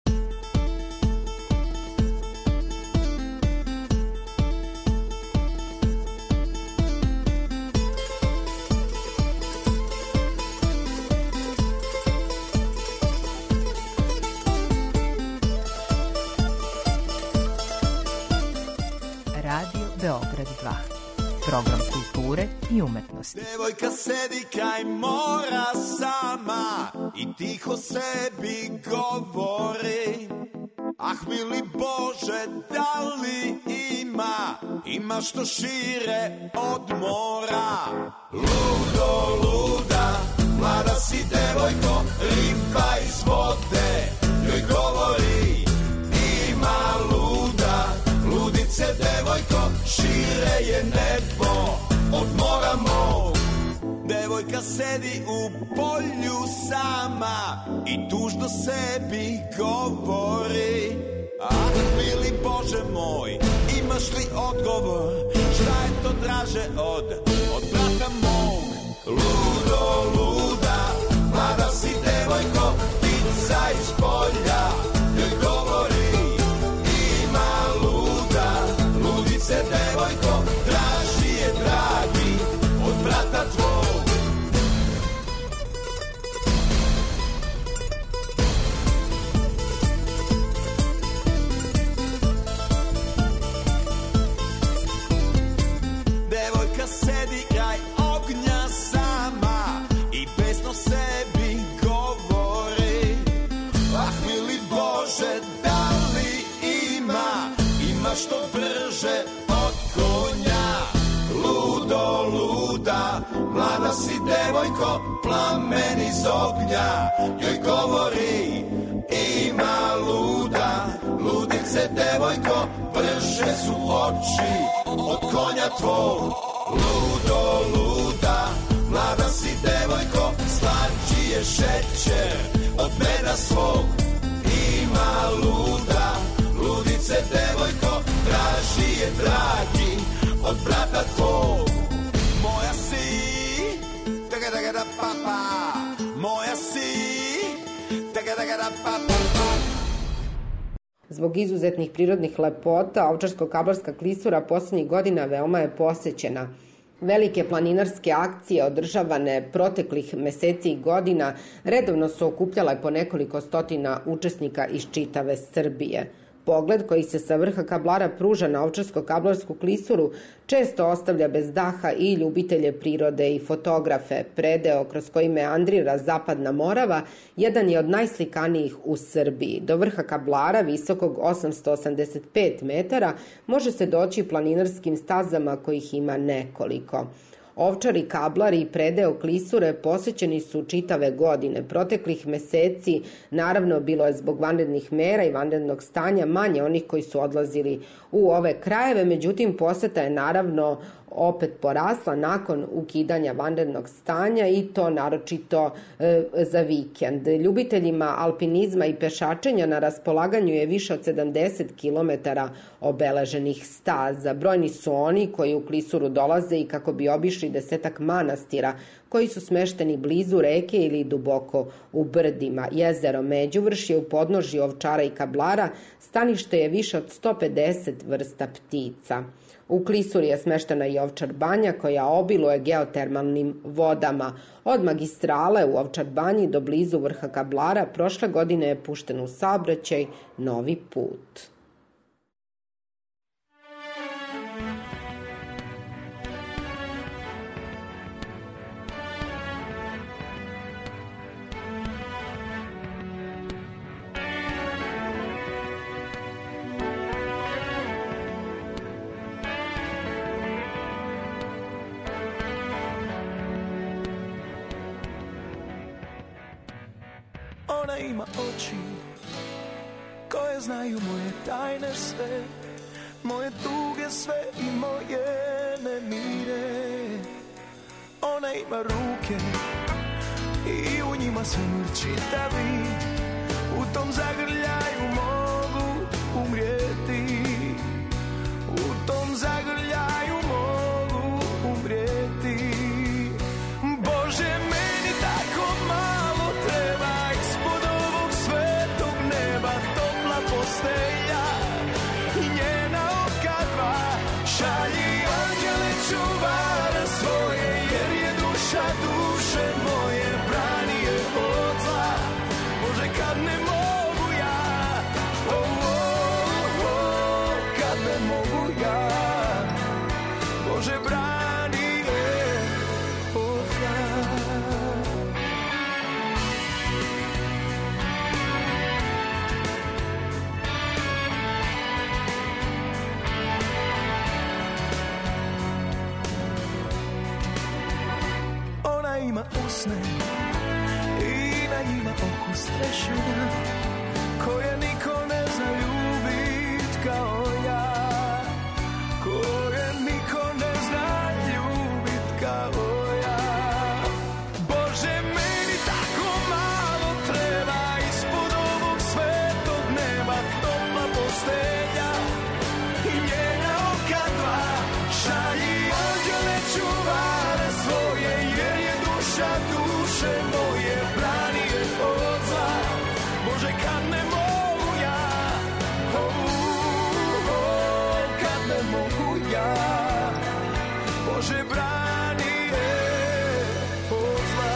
Beograd dva. Program kulture i umetnosti. Devojka sedi kraj mora sama i tiho sebi govori: ah, mili Bože, da li ima, ima što šire od mora. Ludo, luda, mlada si devojko, riba iz vode, joj govori: ima luda, ludice devojko, šire je nebo od mora mog. Devojka sedi u polju sama i tužno sebi govori: ah, mili Bože moj, imaš li odgovor, šta je to draže od, od brata mog? Ludo, luda, mlada si devojko, ptica iz polja, joj govori: ima luda, ludice devojko, draži je dragi od brata tvog. Devojka sedi kraj ognja sama i besno sebi govori: ah, mili Bože, da li ima, ima što brže od konja. Ludo, luda, mlada si devojko, plamen iz ognja, joj govori: ima luda, ludice devojko, brže su oči od konja tvog. Ludo, luda, mlada si devojko, slađi je šećer od meda svog. Ima luda, ludice devojko, draži je dragi od brata tvog. Moja si, taga taga da papa, moja si, taga taga da papa. Zbog izuzetnih prirodnih lepota, Ovčarsko-Kablarska klisura poslednjih godina veoma je posećena. Velike planinarske akcije održavane proteklih meseci i godina redovno su okupljale po nekoliko stotina učesnika iz čitave Srbije. Pogled koji se sa vrha Kablara pruža na Ovčarsko-Kablarsku klisuru često ostavlja bez daha i ljubitelje prirode i fotografe. Predeo kroz koji meandrira Zapadna Morava jedan je od najslikanijih u Srbiji. Do vrha Kablara, visokog osamsto osamdeset pet metara, može se doći planinarskim stazama kojih ima nekoliko. Ovčari, Kablari i predeo klisure posećeni su čitave godine. Proteklih meseci, naravno, bilo je zbog vanrednih mera i vanrednog stanja manje onih koji su odlazili u ove krajeve, međutim poseta je naravno opet porasla nakon ukidanja vanrednog stanja i to naročito e, za vikend. Ljubiteljima alpinizma i pešačenja na raspolaganju je više od sedamdeset kilometara obeleženih staza. Brojni su oni koji u Klisuru dolaze i kako bi obišli desetak manastira koji su smešteni blizu reke ili duboko u brdima. Jezero Međuvrš je u podnožju Ovčara i Kablara, stanište je više od sto pedeset vrsta ptica. U Klisuri je smeštena i Ovčar banja koja obiluje geotermalnim vodama. Od magistrale u Ovčar banji do blizu vrha Kablara prošle godine je pušten u saobraćaj novi put. Ona ima oči koje znaju moje tajne sve, moje tuge sve i moje nemire. Ona ima ruke i u njima svemir čitavi, u tom zagrljaju mogu umrijeti, u tom zagrljaju mogu umrijeti. Bože, meni tako malo treba ispod ovog svetog neba, topla postelja i njena oka dva. Šalji anđele čuvara svoje, jer je duša duše moje, brani je od zla. Bože, kad ne mogu ja, oh, oh, oh, kad ne mogu ja, Bože, brani je od zla. Ona ima usne i na njima okus trešina, koje niko ne zna ljubit kao ja, koje niko ne zna ljubit kao ja. Bože, meni tako malo treba ispod ovog svetog neba, topla postelja i njena oka dva. Šalji anđele čuvare svoje, jer je duša duše moje, brani je od zla. Bože, kad ne mogu ja, oh, oh, kad ne mogu ja, Bože, brani je od zla.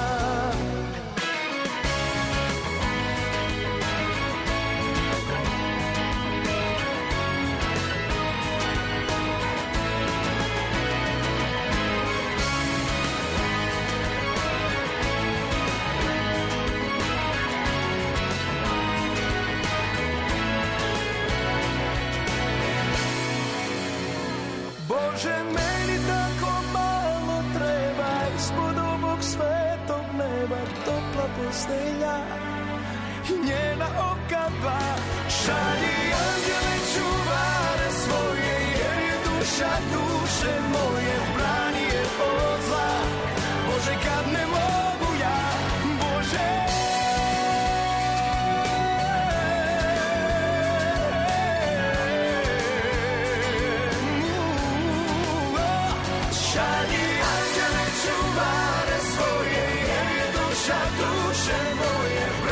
Bože, meni tako malo treba ispod ovog svetog neba, topla postelja i njena oka dva. Šalji anđele čuvare svoje, jer je duša duše moje, brani je od zla. Bože, kad ne mogu ja, Bože, šalji anđele čuvare svoje, jer je duša duše moje,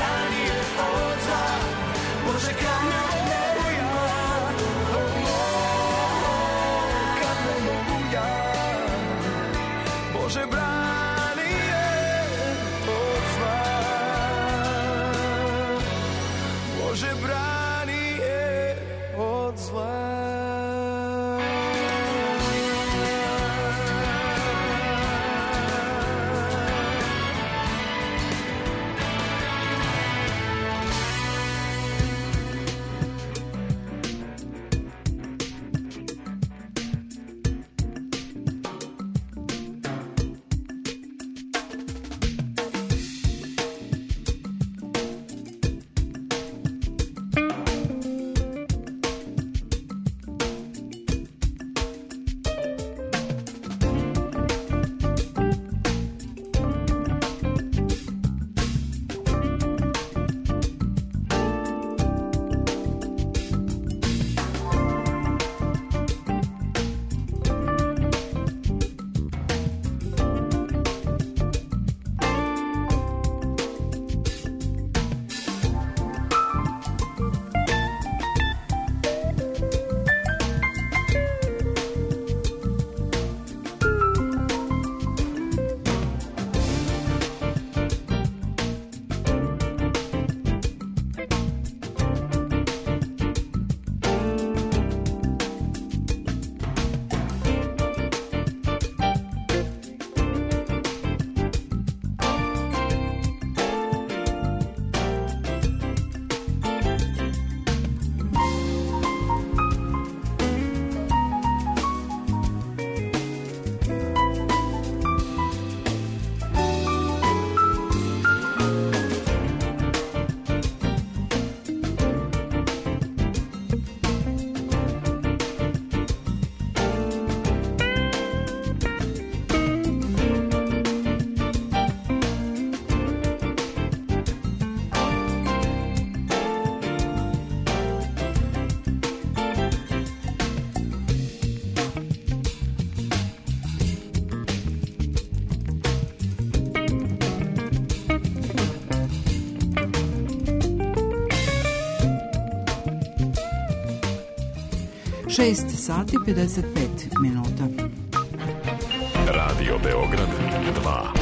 šest sati pedeset pet minuta. Radio Beograd dva.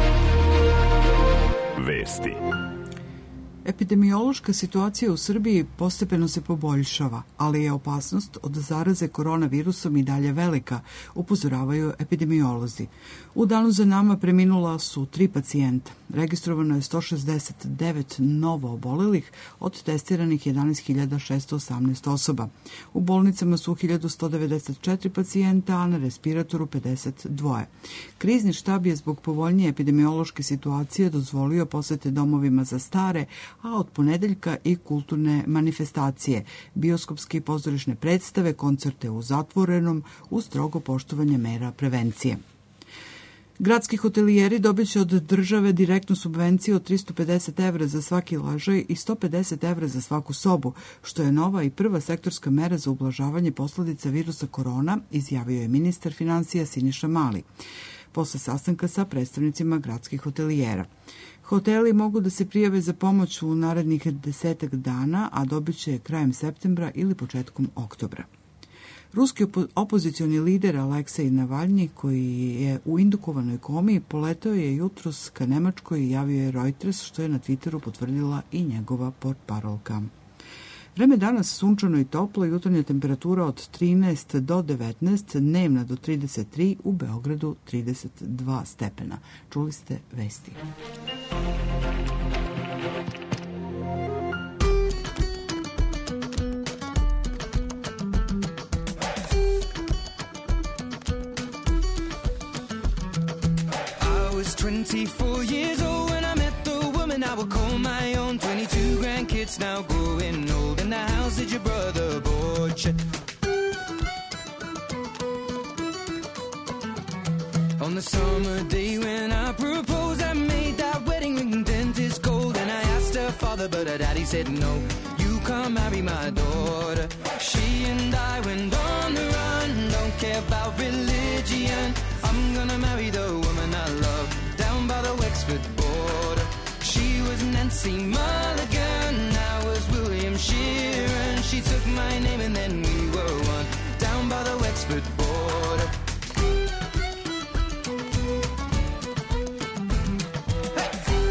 Vesti. Epidemiološka situacija u Srbiji postepeno se poboljšava, ali je opasnost od zaraze koronavirusom i dalje velika, upozoravaju epidemiolozi. U danu za nama preminula su tri pacijenta. Registrovano je sto šezdeset devet novo obolelih od testiranih jedanaest hiljada šesto osamnaest osoba. U bolnicama su hiljadu sto devedeset četiri pacijenta, a na respiratoru pedeset dva. Krizni štab je zbog povoljnije epidemiološke situacije dozvolio posete domovima za stare, a od ponedeljka i kulturne manifestacije, bioskopske i pozorišne predstave, koncerte u zatvorenom uz strogo poštovanje mera prevencije. Gradski hotelijeri dobit će od države direktnu subvenciju od tristo pedeset evra za svaki ležaj i sto pedeset evra za svaku sobu, što je nova i prva sektorska mera za ublažavanje posledica virusa korona, izjavio je ministar finansija Siniša Mali posle sastanka sa predstavnicima gradskih hotelijera. Hoteli mogu da se prijave za pomoć u narednih desetak dana, a dobit će krajem septembra ili početkom oktobra. Ruski opo- opozicioni lider Aleksej Navalnji, koji je u indukovanoj komi, poletao je jutros ka Nemačkoj i javio je Reuters, što je na Twitteru potvrdila i njegova portparolka. Vreme danas sunčano i toplo, jutarnja temperatura od trinaest do devetnaest, dnevna do trideset tri, u Beogradu trideset dva stepena. Čuli ste vesti. twenty-four years old when I met the woman I would call my own. Twenty-two grandkids now growing old in the house that your brother bought you. On the summer day when I proposed, I made that wedding ring dentist gold. And I asked her father, but her daddy said no. You can't marry my daughter. She and I went on the run, don't care about religion. I'm gonna marry the woman I love down by the Wexford border. She was Nancy Mulligan, I was William Sheeran. She took my name and then we were one down by the Wexford border. Hey!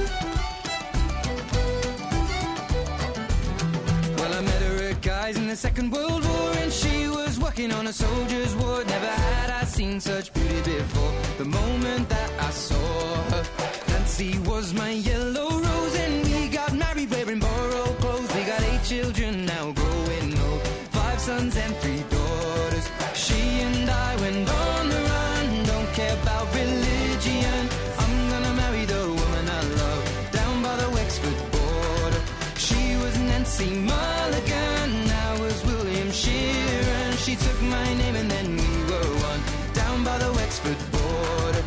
Well, I met her at Guy's in the Second World War, and she was working on a soldier's ward. Never had I seen such beauty before. The moment that I saw her, Nancy was my yellow rose, and we got married wearing borrowed clothes. We got eight children now growing old, five sons and three daughters. She and I went on the run, don't care about religion. I'm gonna marry the woman I love down by the Wexford border. She was Nancy Mulligan, I was William Sheeran. She took my name and then we were one down by the Wexford border.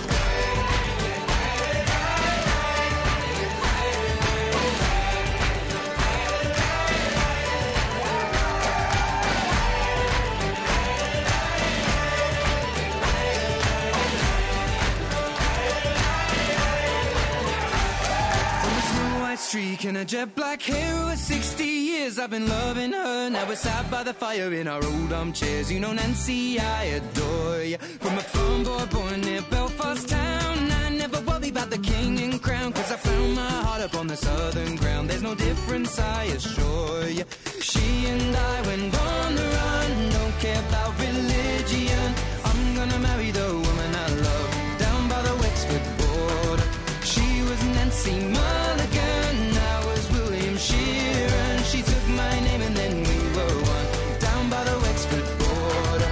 Streak and a jet black hair over sixty years I've been loving her. Now we're sat by the fire in our old armchairs. You know Nancy, I adore you. From a farm boy born near Belfast town, I never worry about the king and crown, cause I found my heart up on the southern ground. There's no difference, I assure you. She and I went on the run, don't care about religion. I'm gonna marry the woman I love down by the Wexford border. She was Nancy Mulligan, I was William Sheeran. She took my name and then we were one down by the Wexford border.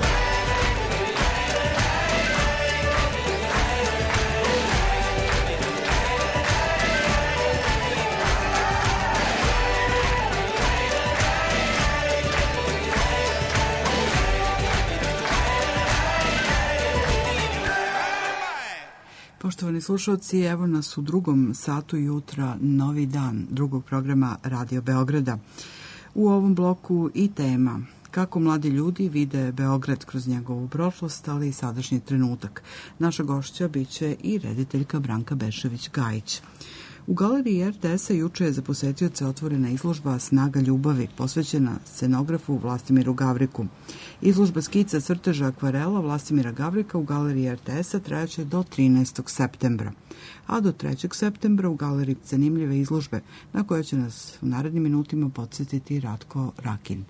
Poštovani slušalci, evo nas u drugom satu jutra, novi dan drugog programa Radio Beograda. U ovom bloku i tema kako mladi ljudi vide Beograd kroz njegovu prošlost, ali i sadašnji trenutak. Naša gošća biće i rediteljka Branka Bešević-Gajić. U galeriji er te es-a juče je za posetioce otvorena izložba Snaga ljubavi, posvećena scenografu Vlastimiru Gavriku. Izložba skica, crteža, akvarela Vlastimira Gavrika u galeriji er te es-a trajaće do trinaestog septembra. A do trećeg septembra u galeriji zanimljive izložbe na koje će nas u narednim minutima podsjetiti Ratko Rakin.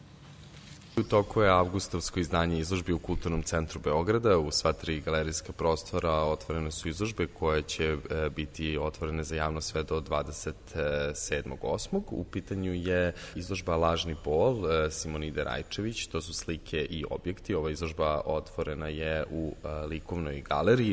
U toku je avgustovsko izdanje izložbi u Kulturnom centru Beograda. U sva tri galerijska prostora otvorene su izložbe koje će biti otvorene za javno sve do dvadeset sedmog osmog U pitanju je izložba Lažni bol Simonide Rajčević, to su slike i objekti. Ova izložba otvorena je u likovnoj galeriji.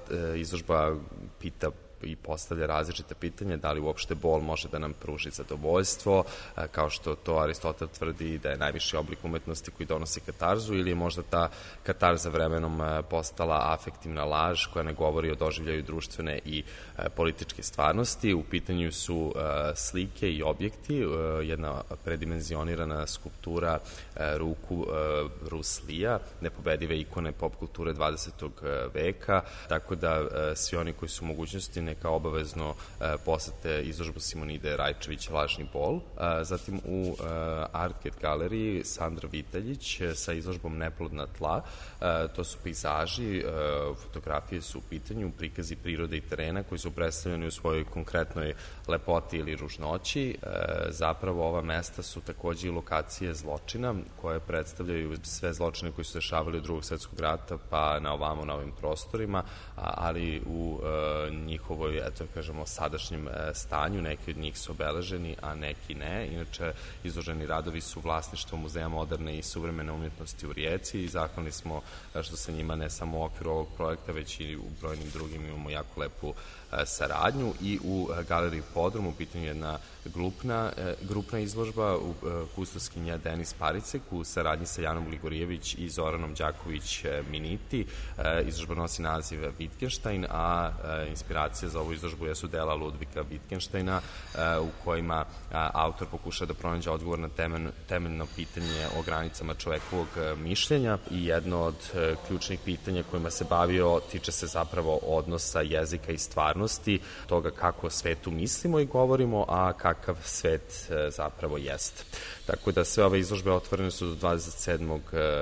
Izložba pita i postavlja različite pitanja, da li uopšte bol može da nam pruži zadovoljstvo, kao što to Aristotel tvrdi da je najviši oblik umetnosti koji donosi katarzu, ili je možda ta katarza vremenom postala afektivna laž koja ne govori o doživljaju društvene i političke stvarnosti. U pitanju su slike i objekti, jedna predimenzionirana skulptura ruku Ruslija, nepobedive ikone pop kulture dvadesetog veka, tako da svi oni koji su u mogućnosti neka obavezno posete izložbu Simonide Rajčević Lažni bol. Zatim u Artget galeriji Sandra Vitaljić sa izložbom Neplodna tla. To su pejzaži, fotografije su u pitanju, prikazi prirode i terena koji su predstavljeni u svojoj konkretnoj lepoti ili ružnoći. Zapravo ova mesta su takođe i lokacije zločina koje predstavljaju sve zločine koji su dešavali od drugog svetskog rata pa na ovamo na ovim prostorima, ali u njihovoj, eto kažemo, sadašnjem stanju. Neki od njih su obeleženi, a neki ne. Inače, izloženi radovi su vlasništvo Muzeja moderne i suvremene umjetnosti u Rijeci i zahvalni smo što se njima ne samo u okviru ovog projekta, već i u brojnim drugim imamo jako lepu saradnju. I u galeriji Podrum u pitanju jedna grupna, grupna izložba u kustoskinja Denis Paricek u saradnji sa Janom Ligorijević i Zoranom Đaković-Miniti. Izložba nosi naziv Wittgenstein, a inspiracija za ovu izložbu jesu dela Ludvika Wittgensteina u kojima autor pokuša da pronađe odgovor na temeljno pitanje o granicama čovekovog mišljenja i jedno od ključnih pitanja kojima se bavio tiče se zapravo odnosa jezika i stvarnosti, toga kako o svetu mislimo i govorimo, a kakav svet zapravo jeste. Tako da sve ove izložbe otvorene su do dvadeset sedmog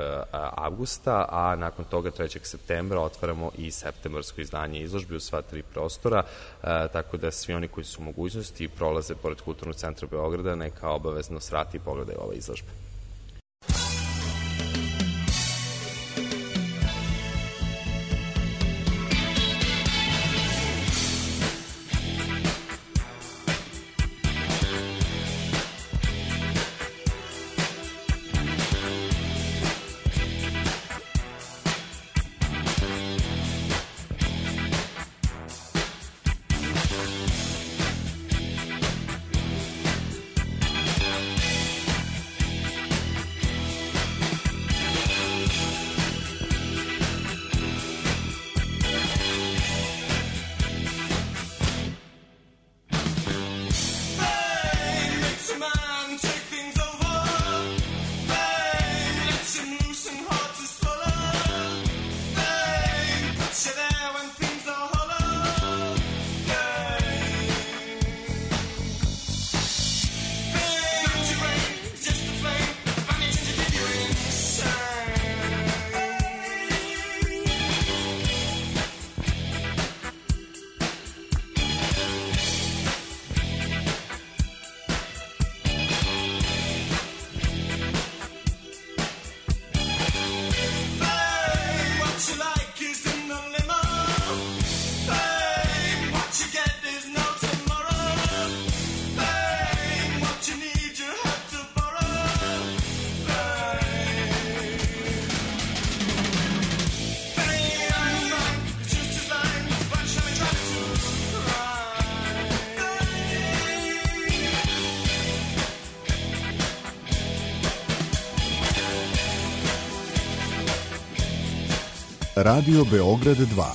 avgusta, a nakon toga trećeg septembra otvaramo i septembarsko izdanje izložbi u sva tri prostora, tako da svi oni koji su u mogućnosti prolaze pored Kulturnog centra Beograda neka obavezno svrati i pogledaju ove izložbe. Radio Beograd dva.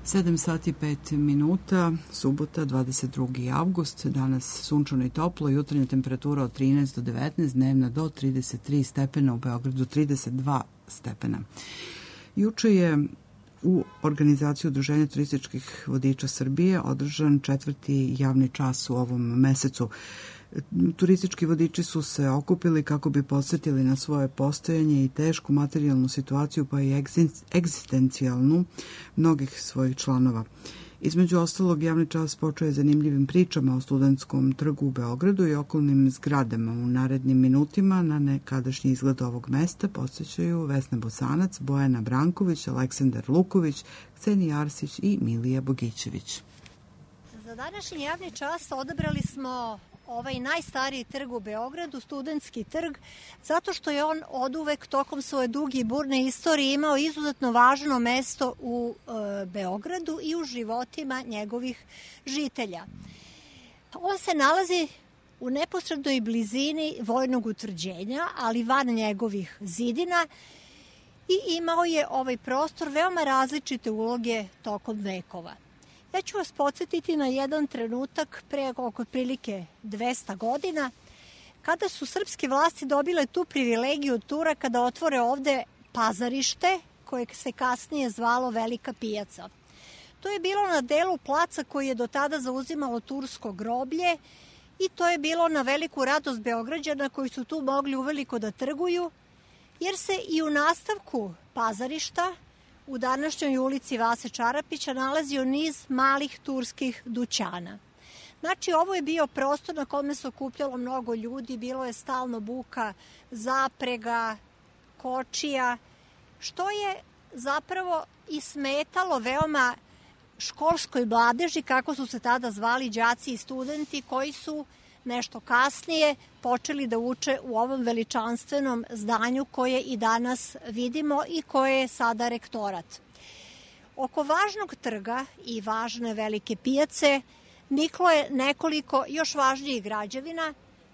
sedam sati i pet minuta, subota, dvadeset drugi avgust, danas sunčano i toplo, jutarnja temperatura od trinaest do devetnaest, dnevna do trideset tri stepena, u Beogradu trideset dva stepena. Juče je u organizaciji Udruženja turističkih vodiča Srbije održan četvrti javni čas u ovom mesecu. Turistički vodiči su se okupili kako bi podsjetili na svoje postojanje i tešku materijalnu situaciju, pa i egzistencijalnu mnogih svojih članova. Između ostalog, javni čas počeo je zanimljivim pričama o Studentskom trgu u Beogradu i okolnim zgradama. U narednim minutima na nekadašnji izgled ovog mesta podsjećaju Vesna Bosanac, Bojana Branković, Aleksandar Luković, Ksenija Arsić i Milija Bogićević. Za današnji javni čas odabrali smo ovaj najstariji trg u Beogradu, Studentski trg, zato što je on oduvek tokom svoje duge i burne istorije imao izuzetno važno mesto u e, Beogradu i u životima njegovih žitelja. On se nalazi u neposrednoj blizini vojnog utvrđenja, ali van njegovih zidina, i imao je ovaj prostor veoma različite uloge tokom vekova. Ja ću vas podsjetiti na jedan trenutak pre oko prilike dvesta godina, kada su srpske vlasti dobile tu privilegiju od Turaka da otvore ovde pazarište, koje se kasnije zvalo Velika pijaca. To je bilo na delu placa koji je do tada zauzimalo tursko groblje i to je bilo na veliku radost Beograđana koji su tu mogli uveliko da trguju, jer se i u nastavku pazarišta u današnjoj ulici Vase Čarapića nalazio niz malih turskih dućana. Znači, ovo je bio prostor na kome se okupljalo mnogo ljudi, bilo je stalno buka, zaprega, kočija, što je zapravo i smetalo veoma školskoj mladeži, kako su se tada zvali đaci i studenti, koji su nešto kasnije počeli da uče u ovom veličanstvenom zdanju koje i danas vidimo i koje je sada rektorat. Oko važnog trga i važne Velike pijace niklo je nekoliko još važnijih građevina,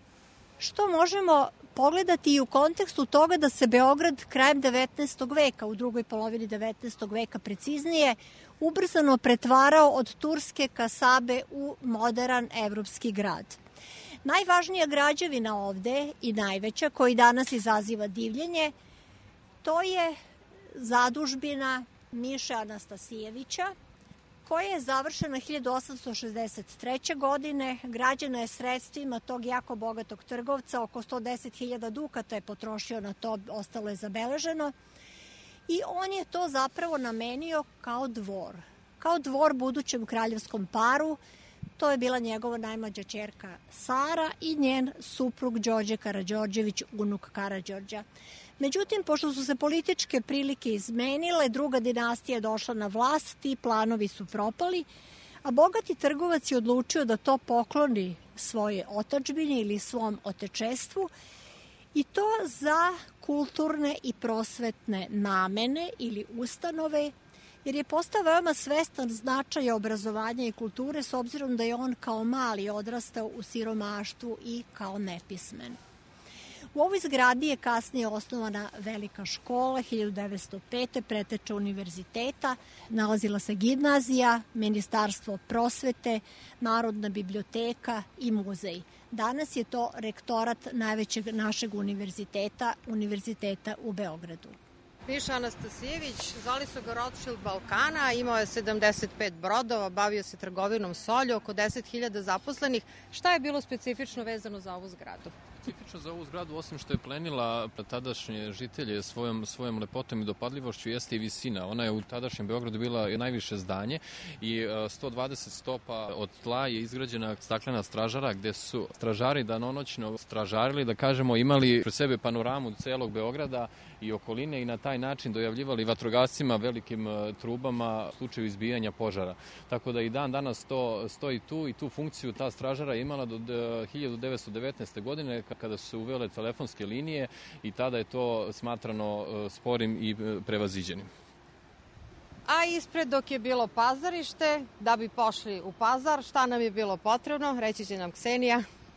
što možemo pogledati i u kontekstu toga da se Beograd krajem devetnaestog veka, u drugoj polovini devetnaestog veka preciznije, ubrzano pretvarao od turske kasabe u moderan evropski grad. Najvažnija građevina ovde i najveća, koji danas izaziva divljenje, to je zadužbina Miše Anastasijevića, koja je završena hiljadu osamsto šezdeset treće. godine. Građena je sredstvima tog jako bogatog trgovca, oko sto deset hiljada dukata je potrošio na to, ostalo je zabeleženo. I on je to zapravo namenio kao dvor, kao dvor budućem kraljevskom paru. To je bila njegova najmlađa ćerka Sara i njen suprug Đorđe Karađorđević, unuk Karađorđa. Međutim, pošto su se političke prilike izmenile, druga dinastija je došla na vlast, ti planovi su propali, a bogati trgovac je odlučio da to pokloni svoje otadžbini ili svom otečestvu, i to za kulturne i prosvetne namene ili ustanove, jer je postao veoma svestan značaja obrazovanja i kulture, s obzirom da je on kao mali odrastao u siromaštvu i kao nepismen. U ovoj zgradi je kasnije osnovana velika škola, hiljadu devetsto pete. preteča univerziteta, nalazila se gimnazija, ministarstvo prosvete, Narodna biblioteka i muzej. Danas je to rektorat najvećeg našeg univerziteta, Univerziteta u Beogradu. Miša Anastasijević, zvali su ga Rothschild Balkana, imao je sedamdeset pet brodova, bavio se trgovinom solju, oko deset hiljada zaposlenih. Šta je bilo specifično vezano za ovu zgradu? Specifično za ovu zgradu, osim što je plenila tadašnje žitelje svojom, svojom lepotom i dopadljivošću, jeste i visina. Ona je u tadašnjem Beogradu bila najviše zdanje i sto dvadeset stopa od tla je izgrađena staklena stražara, gde su stražari danonoćno stražarili, da kažemo, imali pred sebe panoramu celog Beograda i okoline i na taj način dojavljivali vatrogascima velikim trubama u slučaju izbijanja požara. Tako da i dan danas to stoji tu i tu funkciju ta stražara je imala do hiljadu devetsto devetnaeste. godine, kada su se uvele telefonske linije i tada je to smatrano sporim i prevaziđenim. A ispred dok je bilo pazarište, da bi pošli u pazar, šta nam je bilo potrebno, reći će nam Ksenija.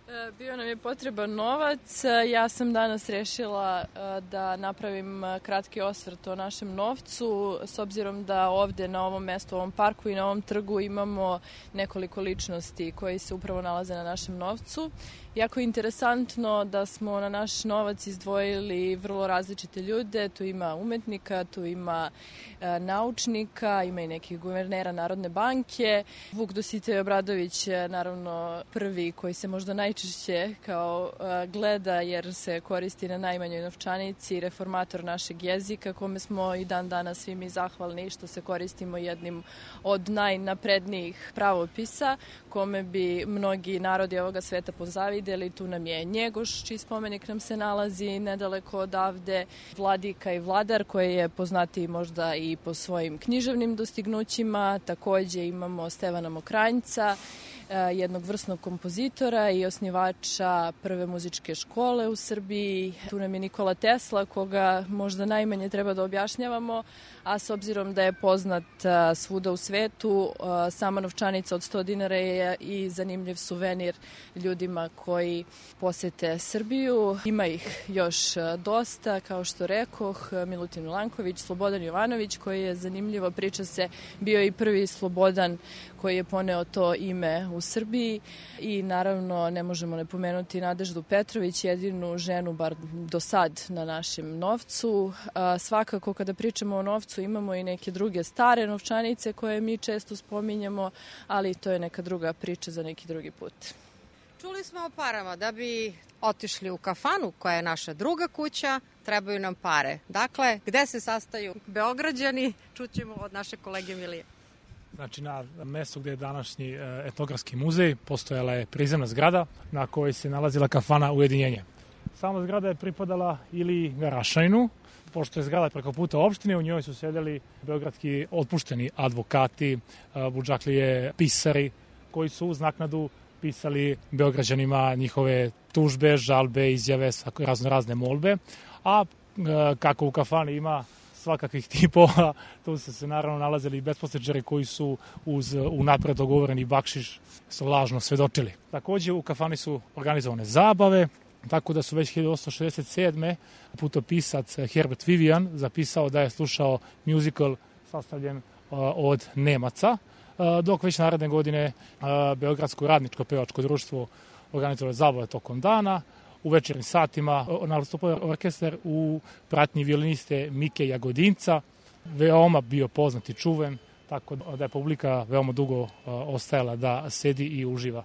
Bio nam je potreban novac. Ja sam danas rešila da napravim kratki osvrt o našem novcu, s obzirom da ovde na ovom mestu, ovom parku i na ovom trgu imamo nekoliko ličnosti koji se upravo nalaze na našem novcu. Jako je interesantno da smo na naš novac izdvojili vrlo različite ljude. Tu ima umetnika, tu ima e, naučnika, ima i nekih guvernera Narodne banke. Vuk Dositej Obradović je naravno prvi koji se možda najčešće kao e, gleda jer se koristi na najmanjoj novčanici, reformator našeg jezika, kome smo i dan danas svi mi zahvalni što se koristimo jednim od najnaprednijih pravopisa, kome bi mnogi narodi ovoga sveta pozavideli. Tu nam je Njegoš, čiji spomenik nam se nalazi nedaleko odavde, vladika i vladar koji je poznatiji možda i po svojim književnim dostignućima. Takođe imamo Stevana Mokranjca, jednog vrsnog kompozitora i osnivača prve muzičke škole u Srbiji. Tu nam je Nikola Tesla, koga možda najmanje treba da objašnjavamo, a s obzirom da je poznat svuda u svetu, sama novčanica od sto dinara je i zanimljiv suvenir ljudima koji posete Srbiju. Ima ih još dosta, kao što rekoh, Milutin Milanković, Slobodan Jovanović, koji je zanimljivo, priča se, bio i prvi Slobodan koji je poneo to ime u Srbiji i naravno ne možemo ne pomenuti Nadeždu Petrović, jedinu ženu bar do sad na našem novcu. A, svakako kada pričamo o novcu imamo i neke druge stare novčanice koje mi često spominjamo, ali to je neka druga priča za neki drugi put. Čuli smo o parama. Da bi otišli u kafanu, koja je naša druga kuća, trebaju nam pare. Dakle, gde se sastaju Beograđani, čućemo od naše kolege Milije. Znači, na mestu gde je današnji etnografski muzej postojala je prizemna zgrada na kojoj se nalazila kafana Ujedinjenje. Sama zgrada je pripadala ili Garašaninu, pošto je zgrada preko puta opštine, u njoj su sedeli beogradski otpušteni advokati, budžaklije, pisari, koji su uz naknadu pisali Beograđanima njihove tužbe, žalbe, izjave, razno razne molbe, a kako u kafani ima svakakvih tipova, tu su se naravno nalazili i besposličari koji su uz unapred dogovoreni bakšiš su lažno svedočili. Takođe u kafani su organizovane zabave, tako da su već hiljadu osamsto šezdeset sedme putopisac Herbert Vivian zapisao da je slušao musical sastavljen od Nemaca, dok već naredne godine Beogradsko radničko pevačko društvo organizovalo zabave tokom dana. U večernjim satima nastupao orkestar u pratnji violiniste Mike Jagodinca, veoma bio poznat i čuven, tako da je publika veoma dugo ostajala da sedi i uživa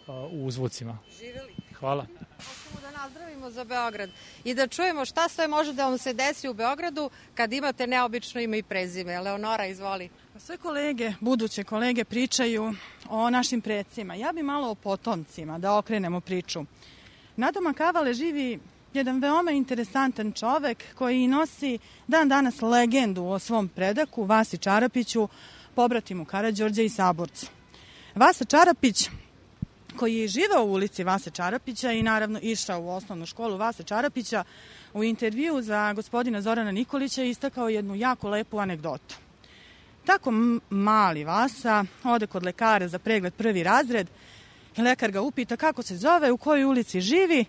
u zvucima. Živeli. Hvala. Hoćemo da nazdravimo za Beograd i da čujemo šta sve može da vam se desi u Beogradu kad imate neobično ime i prezime. Leonora, izvoli. Sve kolege, buduće kolege, pričaju o našim precima. Ja bi malo o potomcima, da okrenemo priču. Nadoma Kavale živi jedan veoma interesantan čovek koji nosi dan danas legendu o svom predaku, Vasi Čarapiću, pobratimu Karađorđa i Saborcu. Vasa Čarapić, koji je živeo u ulici Vase Čarapića i naravno išao u osnovnu školu Vase Čarapića, u intervju za gospodina Zorana Nikolića istakao jednu jako lepu anegdotu. Tako mali Vasa ode kod lekara za pregled prvi razred i lekar ga upita kako se zove, u kojoj ulici živi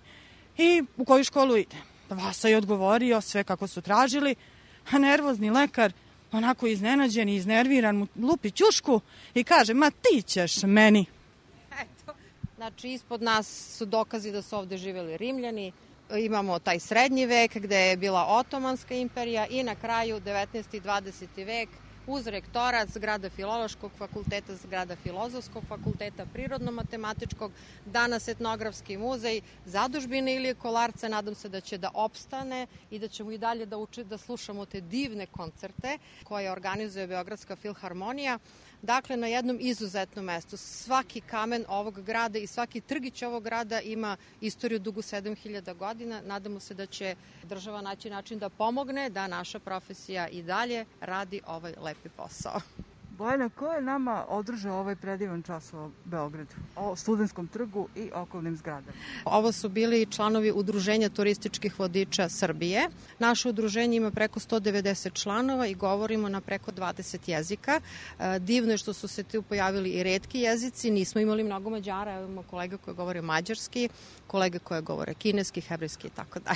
i u koju školu ide. Vasa je odgovorio sve kako su tražili, a nervozni lekar, onako iznenađen i iznerviran, mu lupi ćušku i kaže, ma ti ćeš meni. Eto, znači ispod nas su dokazi da su ovde živeli Rimljani, imamo taj srednji vek gde je bila Otomanska imperija i na kraju devetnaesti i dvadeseti vek uz rektorat zgrada Filološkog fakulteta, zgrada Filozofskog fakulteta, Prirodno-matematičkog, danas etnografski muzej, zadužbine Ilije Kolarca. Nadam se da će da opstane i da ćemo i dalje da, uči, da slušamo te divne koncerte koje organizuje Beogradska filharmonija. Dakle, na jednom izuzetnom mestu. Svaki kamen ovog grada i svaki trgić ovog grada ima istoriju dugu sedam hiljada godina. Nadamo se da će država naći način da pomogne da naša profesija i dalje radi ovaj lepi posao. Bojana, ko je nama održao ovaj predivan čas u Beogradu, o Studentskom trgu i okolnim zgradama? Ovo su bili članovi Udruženja turističkih vodiča Srbije. Naše udruženje ima preko sto devedeset članova i govorimo na preko dvadeset jezika. Divno je što su se tu pojavili i retki jezici. Nismo imali mnogo Mađara, imamo kolega koji govore mađarski, kolege koje govore kineski, hebrejski i tako dalje.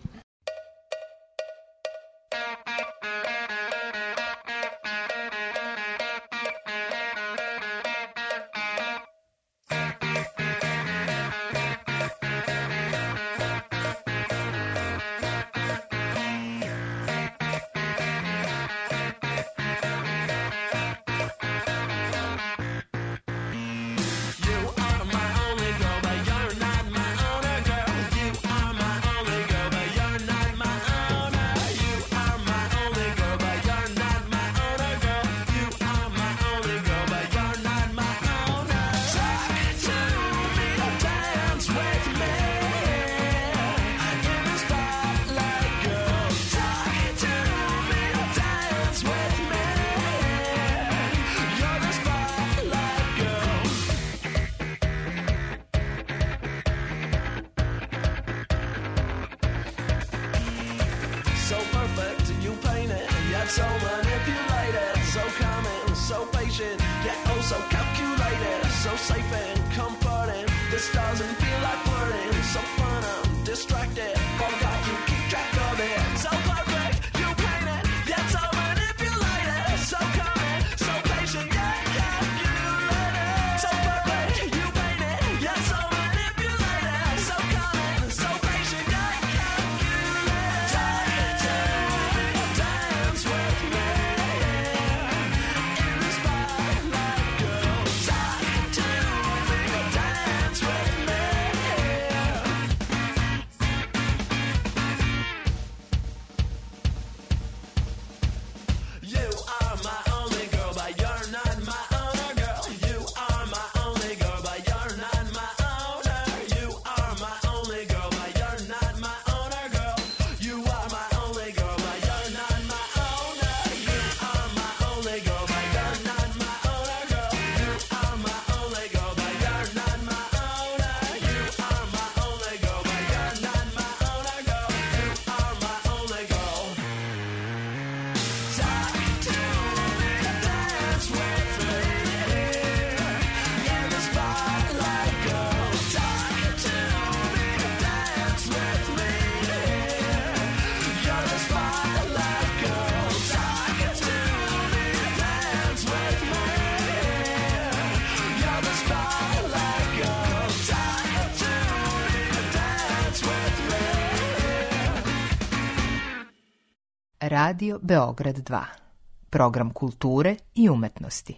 Radio Beograd dva. Program kulture i umetnosti.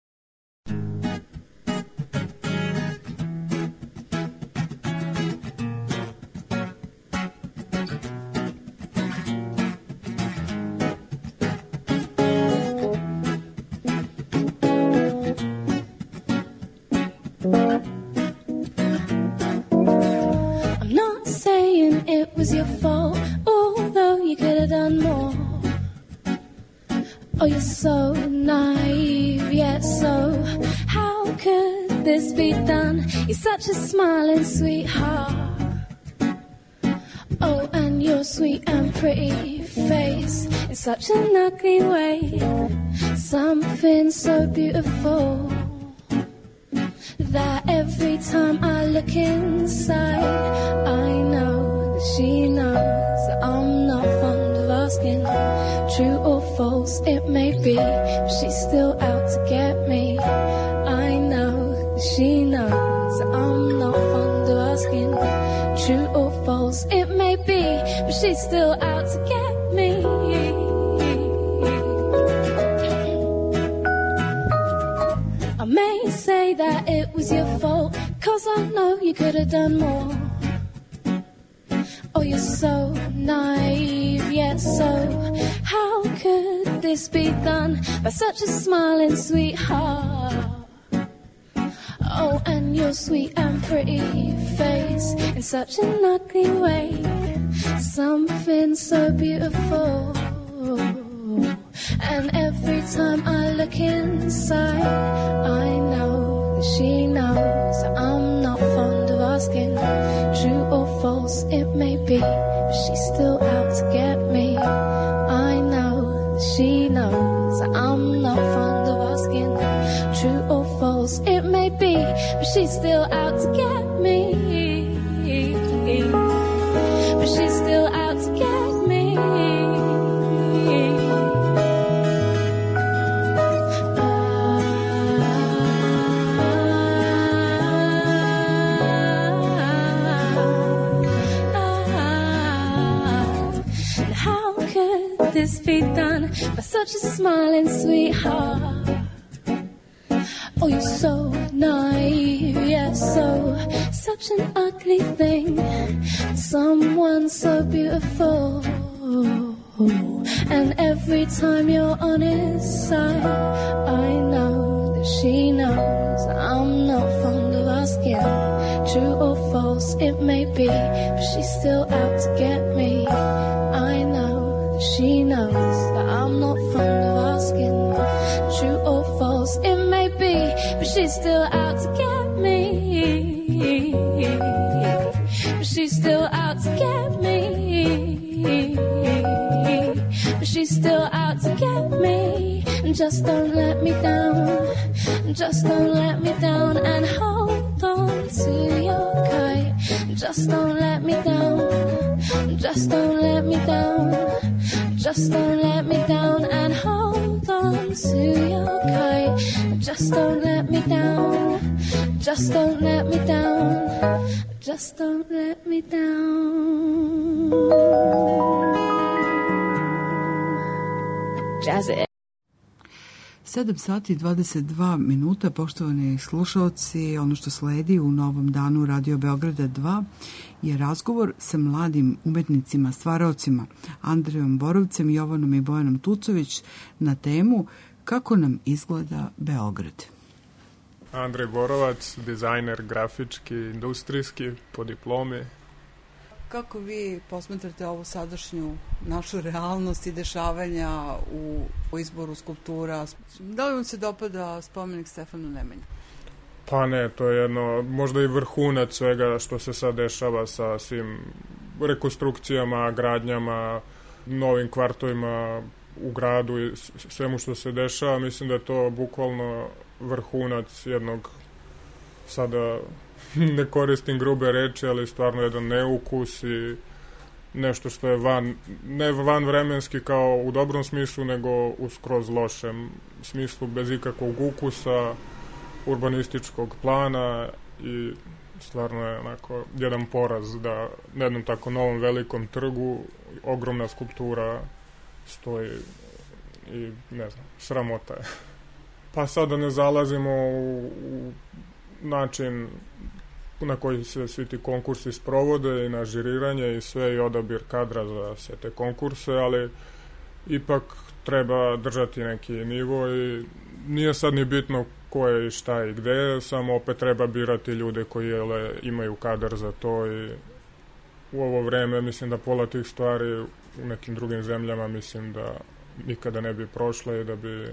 I'm not saying it was your fault, although you could have done more. Oh, you're so naive, yet so how could this be done? You're such a smiling sweetheart. Oh, and your sweet and pretty face in such an ugly way. Something so beautiful that every time I look inside, I know that she knows that I'm not fond of asking. True or false it may be, but she's still out to get me. I know that she knows that I'm not fond of asking. True or false it may be, but she's still out to get me. I may say that it was your fault, 'cause I know you could have done more. Oh, you're so naive, yet so how could this be done by such a smiling sweetheart? Oh, and your sweet and pretty face in such an ugly way. Something so beautiful, And every time I look inside, I know that she knows I'm not fond of asking. True or false it may be, but she's still out to get me. I know that she knows I'm not fond of asking. True or false it may be, but she's still out to get me. But she's still out to get me. This be done by such a smiling sweetheart. Oh, you're so naive, yeah, so such an ugly thing. Someone so beautiful. And every time you're on his side, I know that she knows I'm not fond of asking. True or false it may be, but she's still out to get me. I know she knows that I'm not fond of asking. True or false it may be, but she's still out to get me. But she's still out to get me. But she's still out to get me. Just don't let me down. Just don't let me down. And hold on to your kite. Just don't let me down. Just don't let me down. Just don't let me down. And hold on to your kite. Just don't let me down. Just don't let me down. Just don't let me down. Jazz it. sedam sati i dvadeset dva minuta, poštovani slušalci, ono što sledi u novom danu Radio Beograda dva je razgovor sa mladim umetnicima, stvaraocima Andrejom Borovcem, Jovanom i Bojanom Tucović na temu kako nam izgleda Beograd. Andrej Borovac, dizajner grafički, industrijski, po diplomi. Kako vi posmatrate ovu sadašnju našu realnost i dešavanja u, u izboru skulptura? Da li vam se dopada spomenik Stefanu Nemanji? Pa ne, to je jedno, možda i vrhunac svega što se sad dešava sa svim rekonstrukcijama, gradnjama, novim kvartovima u gradu i svemu što se dešava. Mislim da je to bukvalno vrhunac jednog, sada ne koristim grube reči, ali stvarno jedan neukus i nešto što je van, ne van vremenski kao u dobrom smislu, nego u skroz lošem smislu, bez ikakvog ukusa, urbanističkog plana i stvarno je onako jedan poraz da na jednom tako novom velikom trgu ogromna skulptura stoji i ne znam, sramota je. Pa sada ne zalazimo u, u način na koji se svi ti konkursi sprovode i na žiriranje i sve i odabir kadra za sve te konkurse, ali ipak treba držati neki nivo i nije sad ni bitno ko je i šta i gde, samo opet treba birati ljude koji jele, imaju kadar za to i u ovo vreme mislim da pola tih stvari u nekim drugim zemljama mislim da nikada ne bi prošle i da bi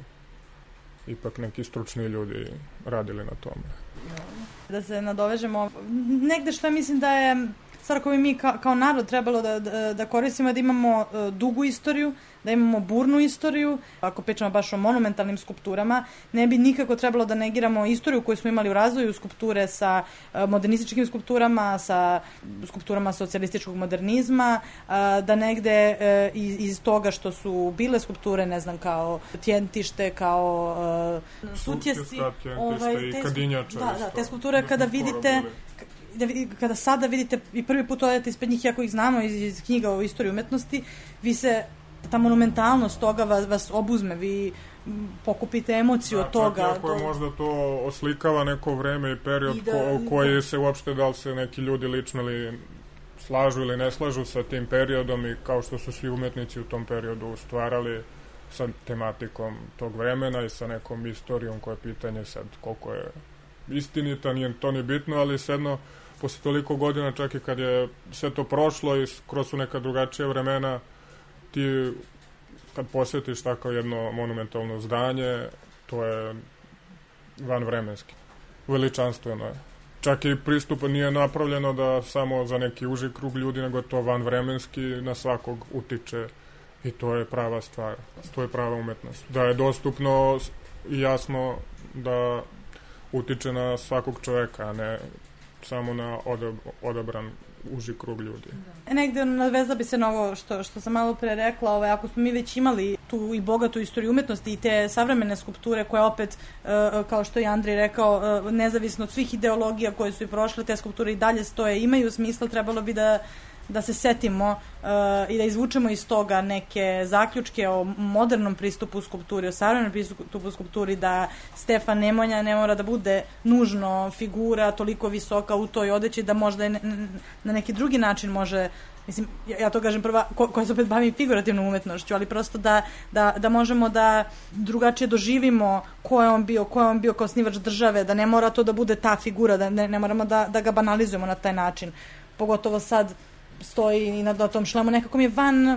ipak neki stručni ljudi radili na tome. Da se nadovežemo, negde što mislim da je stvar koju mi ka, kao narod trebalo da, da, da koristimo, da imamo uh, dugu istoriju, da imamo burnu istoriju. Ako pričamo baš o monumentalnim skulpturama, ne bi nikako trebalo da negiramo istoriju koju smo imali u razvoju skulpture sa uh, modernističkim skulpturama, sa skulpturama socijalističkog modernizma, uh, da negde uh, iz, iz toga što su bile skulpture, ne znam, kao tjentište, kao uh, sutjesci, ovaj, i kadinjača. Da, da, te skulpture kada vidite... Da, kada sada vidite i prvi put odete ispred njih, jako ih znamo iz, iz knjiga o istoriji umetnosti, vi se, ta monumentalnost toga vas, vas obuzme, vi pokupite emociju da, od toga. Čak ako je možda to oslikava neko vreme i period I da, ko, koji da. se uopšte, da li se neki ljudi lično ili slažu ili ne slažu sa tim periodom i kao što su svi umetnici u tom periodu stvarali sa tematikom tog vremena i sa nekom istorijom koja je pitanje sad koliko je istinita, nije to ni bitno, ali sedno posle toliko godina, čak i kad je sve to prošlo i kroz su neka drugačija vremena, ti kad posjetiš tako jedno monumentalno zdanje, to je vanvremenski. Veličanstveno je. Čak i pristup nije napravljeno da samo za neki uži krug ljudi, nego to vanvremenski na svakog utiče i to je prava stvar. To je prava umetnost. Da je dostupno i jasno da utiče na svakog čoveka, a ne samo na odabran uži krug ljudi. Da. Negde nadvezla bi se na ovo što, što sam malo pre rekla, ovaj, ako smo mi već imali tu i bogatu istoriju umetnosti i te savremene skulpture koje opet, uh, kao što je Andrej rekao, uh, nezavisno od svih ideologija koje su i prošle, te skulpture i dalje stoje, imaju smisla, trebalo bi da da se setimo uh, i da izvučemo iz toga neke zaključke o modernom pristupu skulpturi, o savremenom pristupu skulpturi, da Stefan Nemanja ne mora da bude nužno figura toliko visoka u toj odeći, da možda ne, na neki drugi način može, mislim, ja to kažem prva, ko, koja se opet bavim figurativnom umetnošću, ali prosto da, da, da možemo da drugačije doživimo ko je on bio, ko je on bio kao osnivač države, da ne mora to da bude ta figura, da ne, ne moramo da, da ga banalizujemo na taj način. Pogotovo sad stoji i na tom šlemu, nekako mi je van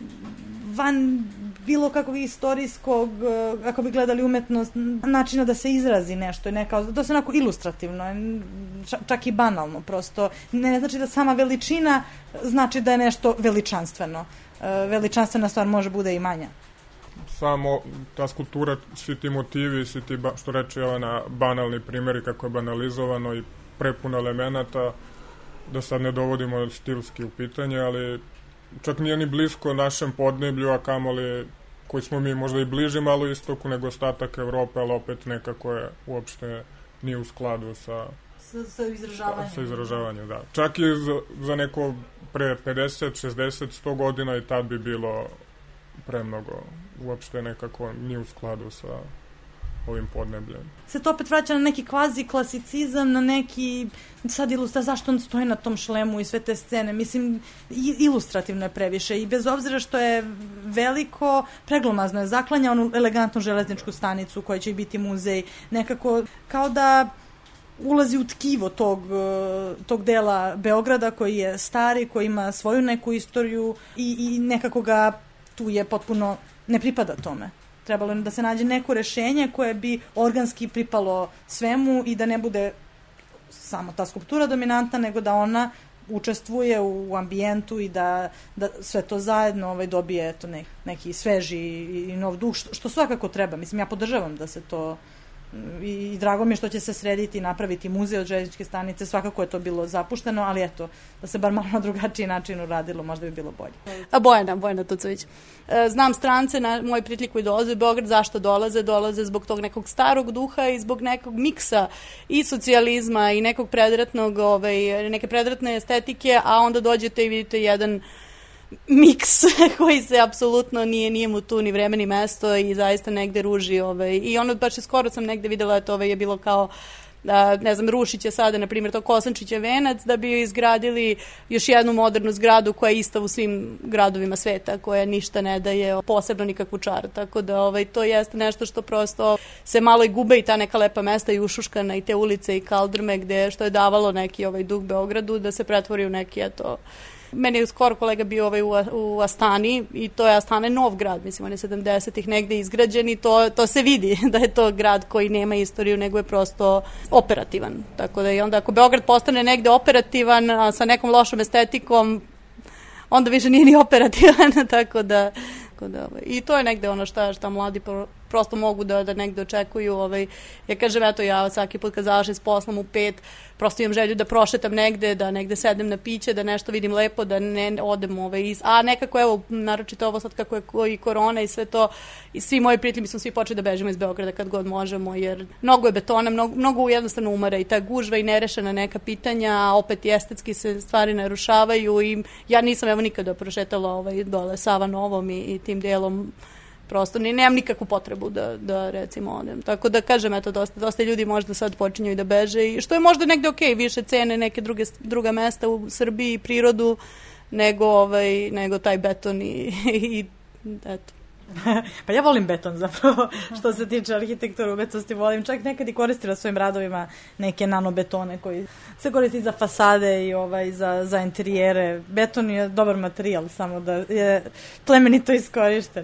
van bilo kakvog istorijskog, kako bi gledali umetnost, načina da se izrazi nešto, neka, to se onako ilustrativno, čak i banalno, prosto ne znači da sama veličina znači da je nešto veličanstveno. Veličanstvena stvar može bude i manja. Samo ta skulptura, svi ti motivi, svi ti, što reče Jovana, banalni primjeri kako je banalizovano i prepuno elemenata, da sad ne dovodimo stilski u pitanje, ali čak nije ni blisko našem podneblju, a kamoli koji smo mi možda i bliži malo istoku nego ostatak Evrope, ali opet nekako je uopšte nije u skladu sa, sa, sa izražavanjem. Sa izražavanjem, da. Čak i za, za neko pre pedeset, šezdeset, sto godina i tad bi bilo premnogo. Uopšte nekako nije u skladu sa ovim podnebljem. Se to opet vraća na neki kvazi klasicizam, na neki sad ilustra, zašto on stoji na tom šlemu i sve te scene, mislim, ilustrativno je previše i bez obzira što je veliko, preglomazno je, zaklanja onu elegantnu železničku stanicu koja će biti muzej, nekako kao da ulazi u tkivo tog, tog dela Beograda koji je stari, koji ima svoju neku istoriju i, i nekako ga tu je potpuno, ne pripada tome. Trebalo je da se nađe neko rešenje koje bi organski pripalo svemu i da ne bude samo ta skulptura dominantna, nego da ona učestvuje u ambijentu i da, da sve to zajedno ovaj, dobije eto, ne, neki sveži i nov duh, što, što svakako treba. Mislim, ja podržavam da se to i drago mi je što će se srediti i napraviti muzej od željezničke stanice, svakako je to bilo zapušteno, ali eto, da se bar malo na drugačiji način uradilo, možda bi bilo bolje. A Bojana, Bojana Tucović. Znam strance, na, moji prijatelji koji dolaze u Beograd, zašto dolaze? Dolaze zbog tog nekog starog duha i zbog nekog miksa i socijalizma i nekog predratnog, ovaj, neke predratne estetike, a onda dođete i vidite jedan miks koji se apsolutno nije, nije mu tu ni vreme ni mesto i zaista negde ruži. Ovaj. I ono, baš skoro sam negde videla, to ovaj, je bilo kao da, ne znam, rušiće sada, na primjer, to Kosančiće venac, da bi izgradili još jednu modernu zgradu koja je ista u svim gradovima sveta, koja ništa ne daje posebno nikakvu čar. Tako da ovaj, to jeste nešto što prosto se malo i gube i ta neka lepa mesta i Ušuškana i te ulice i kaldrme gde što je davalo neki ovaj duh Beogradu da se pretvori u neki, eto, meni je skoro kolega bio ovaj u, u Astani i to je Astana je nov grad, mislim, on je sedamdesetih negde izgrađen i to, to se vidi da je to grad koji nema istoriju, nego je prosto operativan. Tako da i onda ako Beograd postane negde operativan, a sa nekom lošom estetikom, onda više nije ni operativan, tako da, tako da ovaj. I to je negde ono šta, šta mladi prosto mogu da, da negde očekuju. Ovaj. Ja kažem, eto, ja svaki put kad završim s poslom u pet, prosto imam želju da prošetam negde, da negde sednem na piće, da nešto vidim lepo, da ne odem ovaj, iz... A nekako, evo, naročito ovo sad kako je i korona i sve to, i svi moji prijatelji, mi smo svi počeli da bežimo iz Beograda kad god možemo, jer mnogo je betona, mnogo, mnogo jednostavno umara i ta gužva i nerešena neka pitanja, a opet i estetski se stvari narušavaju i ja nisam evo nikada prošetala ovaj, dole Sava Novom i, i tim delom. Prosto ne, nemam nikakvu potrebu da, da recimo odem. Tako da kažem, eto, dosta, dosta ljudi možda sad počinju i da beže, i što je možda negde okej, okay, više cene neke druge, druga mesta u Srbiji, prirodu, nego, ovaj, nego taj beton i, i eto. Pa ja volim beton zapravo, što se tiče arhitekture, umetnosti, volim čak nekad i koristila svojim radovima neke nanobetone koji se koristi za fasade i ovaj, za, za interijere. Beton je dobar materijal, samo da je plemenito iskorišten.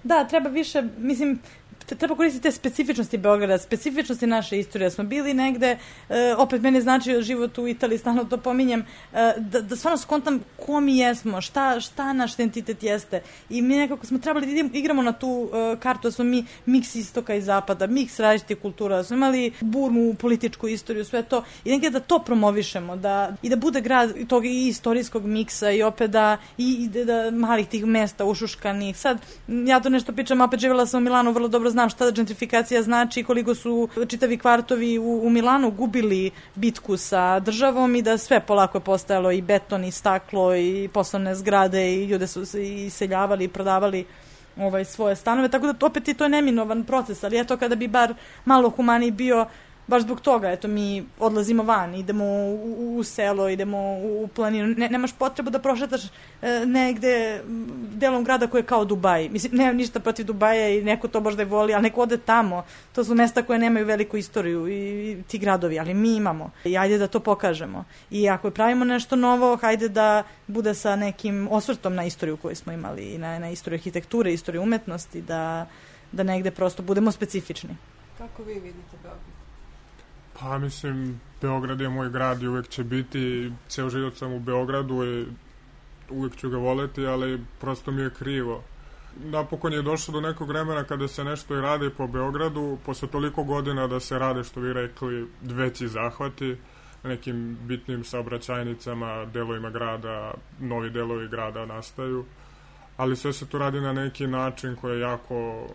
da, treba više, mislim, treba koristiti te specifičnosti Beograda, specifičnosti naše istorije. Smo bili negde, e, opet meni znači život u Italiji, stalno to pominjem, e, da, da stvarno skontam ko mi jesmo, šta, šta naš identitet jeste. I mi nekako smo trebali da igramo na tu e, kartu, da smo mi miks istoka i zapada, miks različitih kultura, da smo imali burnu političku istoriju, sve to. I negde da to promovišemo, da, i da bude grad tog i istorijskog miksa i opet da, i, i da malih tih mesta ušuškanih. Sad, ja to nešto pričam, opet živjela sam u Milanu, vrlo dobro znam šta gentrifikacija znači, koliko su čitavi kvartovi u, u Milanu gubili bitku sa državom i da sve polako je postajalo i beton i staklo i poslovne zgrade i ljude su se iseljavali i prodavali ovaj, svoje stanove, tako da opet i to je neminovan proces, ali eto kada bi bar malo humaniji bio, baš zbog toga, eto, mi odlazimo van, idemo u, u selo, idemo u planinu, ne, nemaš potrebu da prošetaš e, negde delom grada koji je kao Dubaj. Mislim, nemam ništa protiv Dubaja i neko to možda i voli, ali neko ode tamo. To su mesta koje nemaju veliku istoriju i, i ti gradovi, ali mi imamo. I ajde da to pokažemo. I ako pravimo nešto novo, hajde da bude sa nekim osvrtom na istoriju koju smo imali, i na, na istoriju arhitekture, istoriju umetnosti, da, da negde prosto budemo specifični. Kako vi vidite Beograd? Pa mislim, Beograd je moj grad i uvek će biti, ceo život sam u Beogradu i uvek ću ga voleti, ali prosto mi je krivo. Napokon je došlo do nekog vremena kada se nešto i radi po Beogradu, posle toliko godina da se rade, što vi rekli, veći zahvati na nekim bitnim saobraćajnicama, delovima grada, novi delovi grada nastaju, ali sve se to radi na neki način koji je jako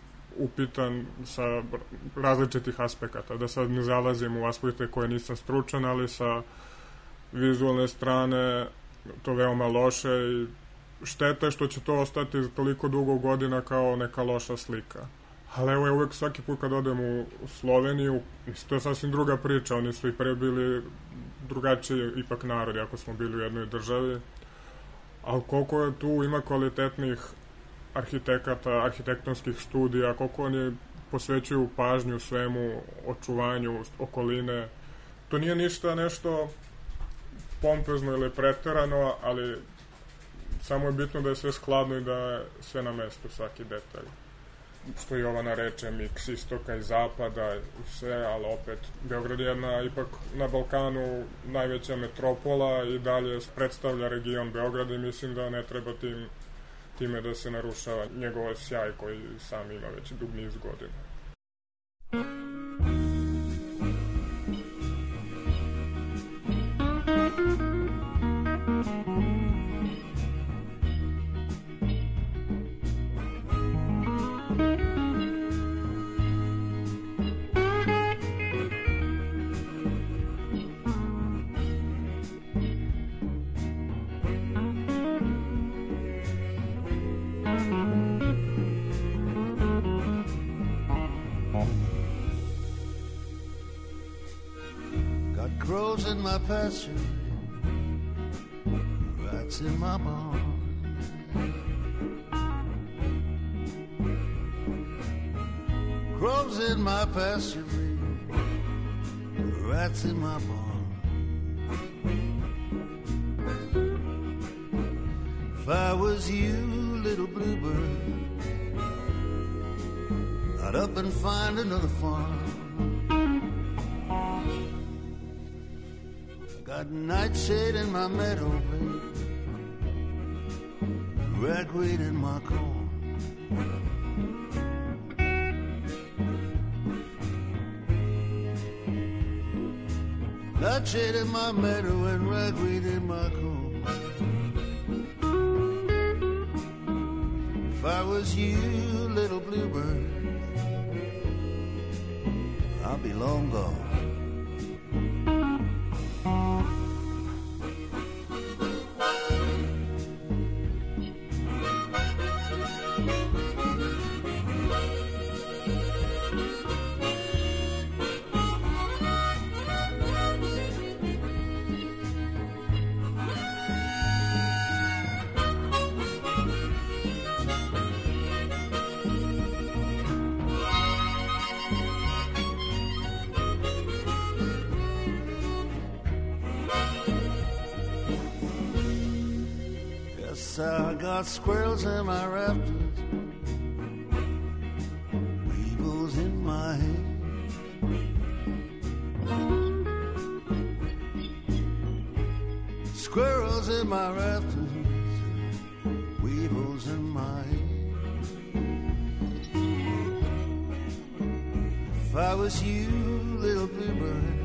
upitan sa različitih aspekata, da sad ne zalazim u aspekte koje nisam stručan, ali sa vizualne strane to veoma loše i šteta je što će to ostati za toliko dugo godina kao neka loša slika. Ali evo je uvek svaki put kad odem u Sloveniju, to je sasvim druga priča, oni su i pre bili drugačiji ipak narodi ako smo bili u jednoj državi, ali koliko je tu ima kvalitetnih arhitekata, arhitektonskih studija, koliko oni posvećuju pažnju svemu, očuvanju okoline. To nije ništa nešto pompezno ili preterano, ali samo je bitno da je sve skladno i da je sve na mestu, svaki detalj. Što i Jovana reče, miks istoka i zapada, sve, ali opet, Beograd je jedna, ipak na Balkanu, najveća metropola i dalje predstavlja region Beograda i mislim da ne treba tim time da se narušava njegov sjaj koji sam ima već dug niz godina. Crows in my pasture, rats in my barn. Crows in my pasture, rats in my barn. If I was you, little bluebird, I'd up and find another farm. Got nightshade in my meadow, babe, ragweed in my corn. Nightshade in my meadow and ragweed in my corn. If I was you, little bluebird, I'll be long gone. I got squirrels in my rafters, my head. Squirrels in my rafters, weevils in my head. If I was you, little bluebird,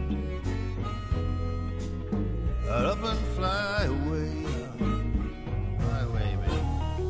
I'd up and fly away. Fly away, baby.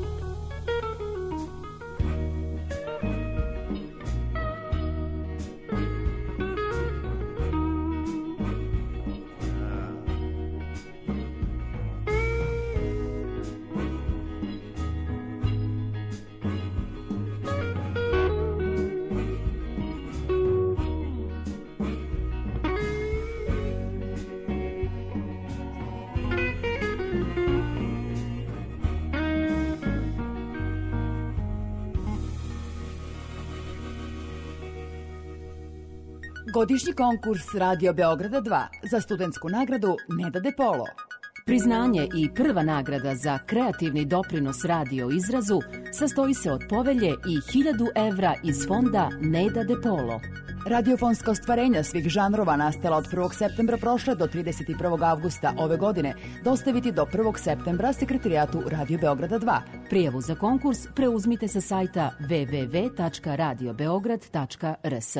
Godišnji konkurs Radio Beograda dva za studentsku nagradu Neda De Polo. Priznanje i prva nagrada za kreativni doprinos radio izrazu sastoji se od povelje i hiljadu evra iz fonda Neda De Polo. Radiofonska ostvarenja svih žanrova nastala od prvog septembra prošle do trideset prvog avgusta ove godine dostaviti do prvog septembra sekretarijatu Radio Beograda dva. Prijavu za konkurs preuzmite sa sajta w w w tačka radio beograd tačka r s.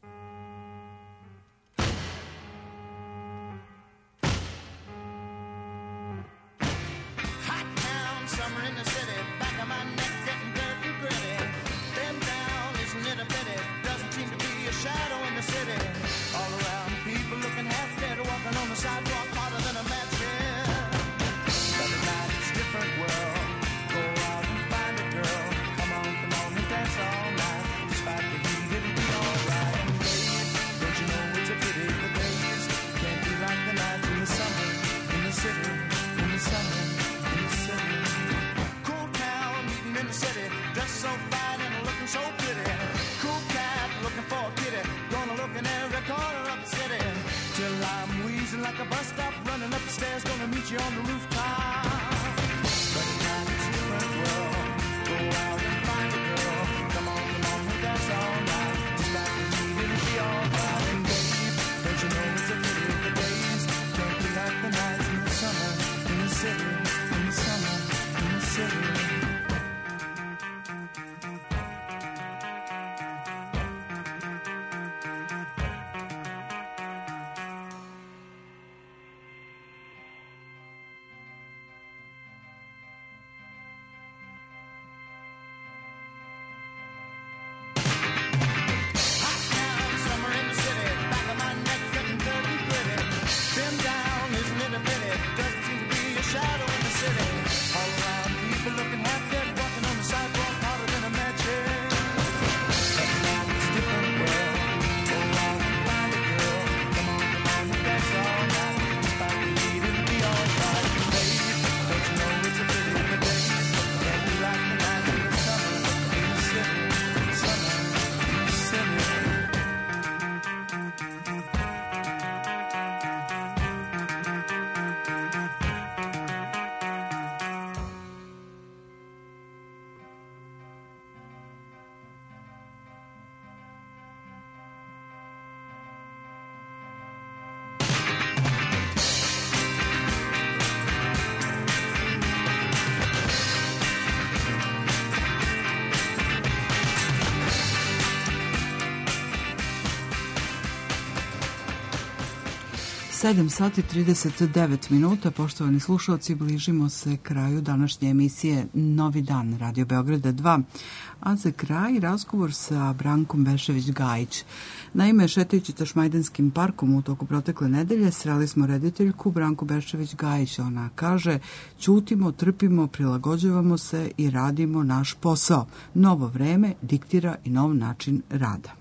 sedam sati trideset devet minuta, poštovani slušalci, bližimo se kraju današnje emisije Novi dan Radio Beograda dva, a za kraj razgovor sa Brankom Bešević-Gajić. Naime, šetajući Tašmajdanskim parkom u toku protekle nedelje, sreli smo rediteljku Branku Bešević-Gajić. Ona kaže: ćutimo, trpimo, prilagođavamo se i radimo naš posao. Novo vreme diktira i nov način rada.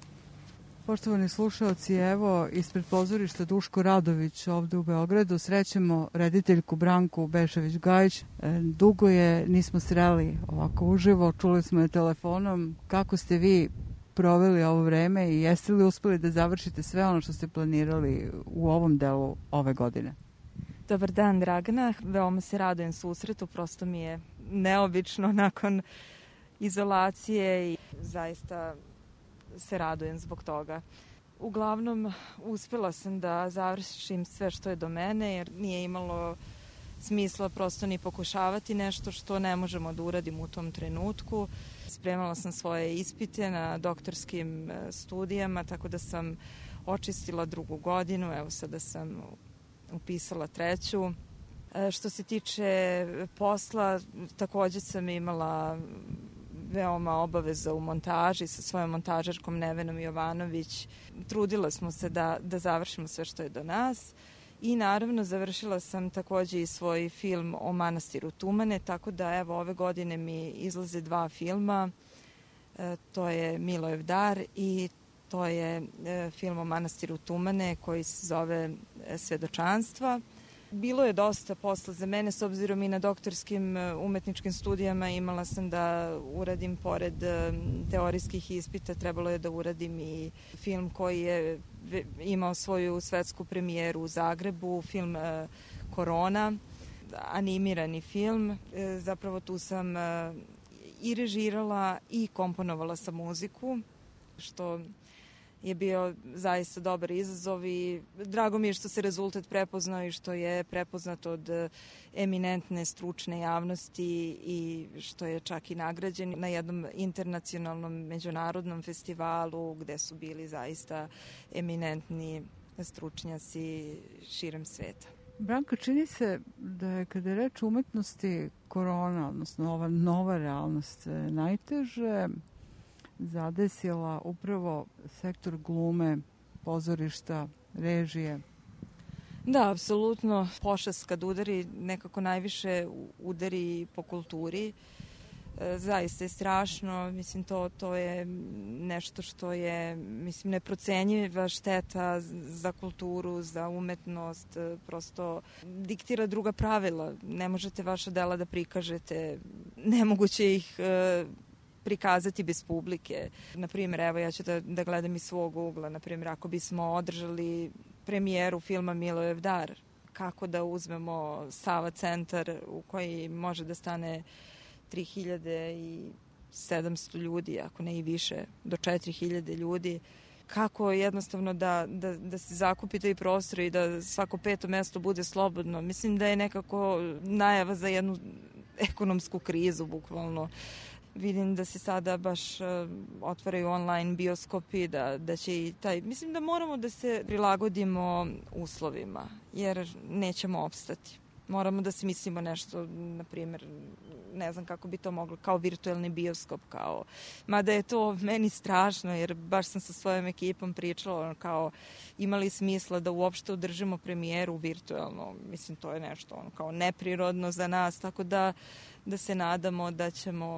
Poštovani slušalci, evo, ispred pozorišta Duško Radović ovde u Beogradu srećemo rediteljku Branku Bešević-Gajić. Dugo je nismo sreli ovako uživo, čuli smo je telefonom. Kako ste vi proveli ovo vreme i jeste li uspeli da završite sve ono što ste planirali u ovom delu ove godine? Dobar dan, Dragana. Veoma se radujem susretu, prosto mi je neobično nakon izolacije i zaista se radujem zbog toga. Uglavnom, uspela sam da završim sve što je do mene, jer nije imalo smisla prosto ni pokušavati nešto što ne možemo da uradimo u tom trenutku. Spremala sam svoje ispite na doktorskim studijama, tako da sam očistila drugu godinu, evo sada sam upisala treću. Što se tiče posla, takođe sam imala veoma obaveza u montaži sa svojom montažerkom Nevenom Jovanović. Trudila smo se da, da završimo sve što je do nas i naravno završila sam takođe i svoj film o manastiru Tumane, tako da evo ove godine mi izlaze dva filma, e, to je Milojev dar i to je e, film o manastiru Tumane koji se zove e, Svedočanstva. Bilo je dosta posla za mene, s obzirom i na doktorskim umetničkim studijama imala sam da uradim pored teorijskih ispita, trebalo je da uradim i film koji je imao svoju svetsku premijeru u Zagrebu, film Korona, animirani film. Zapravo tu sam i režirala i komponovala sam muziku, što je bio zaista dobar izazov i drago mi je što se rezultat prepoznao i što je prepoznat od eminentne stručne javnosti i što je čak i nagrađen na jednom internacionalnom međunarodnom festivalu gde su bili zaista eminentni stručnjaci širom sveta. Branka, čini se da je kada je reč o umetnosti korona, odnosno ova nova realnost, najteže zadesila upravo sektor glume, pozorišta, režije. Da, apsolutno. Pošast kad udari, nekako najviše udari po kulturi. E, zaista je strašno. Mislim, to, to je nešto što je, mislim, neprocenjiva šteta za kulturu, za umetnost. Prosto diktira druga pravila. Ne možete vaša dela da prikažete. Nemoguće ih e, prikazati bez publike. Naprimjer, evo ja ću da, da gledam iz svog ugla. Naprimjer, ako bismo održali premijeru filma Milojev dar, kako da uzmemo Sava centar u koji može da stane tri hiljade sedamsto ljudi, ako ne i više, do četiri hiljade ljudi. Kako jednostavno da, da, da se zakupi taj prostor i da svako peto mesto bude slobodno. Mislim da je nekako najava za jednu ekonomsku krizu, bukvalno. Vidim da se sada baš uh, otvaraju online bioskopi, da, da će i taj... Mislim da moramo da se prilagodimo uslovima, jer nećemo opstati. Moramo da se mislimo nešto, na primjer, ne znam kako bi to moglo, kao virtuelni bioskop, kao... Mada je to meni strašno, jer baš sam sa svojom ekipom pričala, kao imali smisla da uopšte održimo premijeru virtuelno. Mislim, to je nešto ono, kao neprirodno za nas, tako da, da se nadamo da ćemo...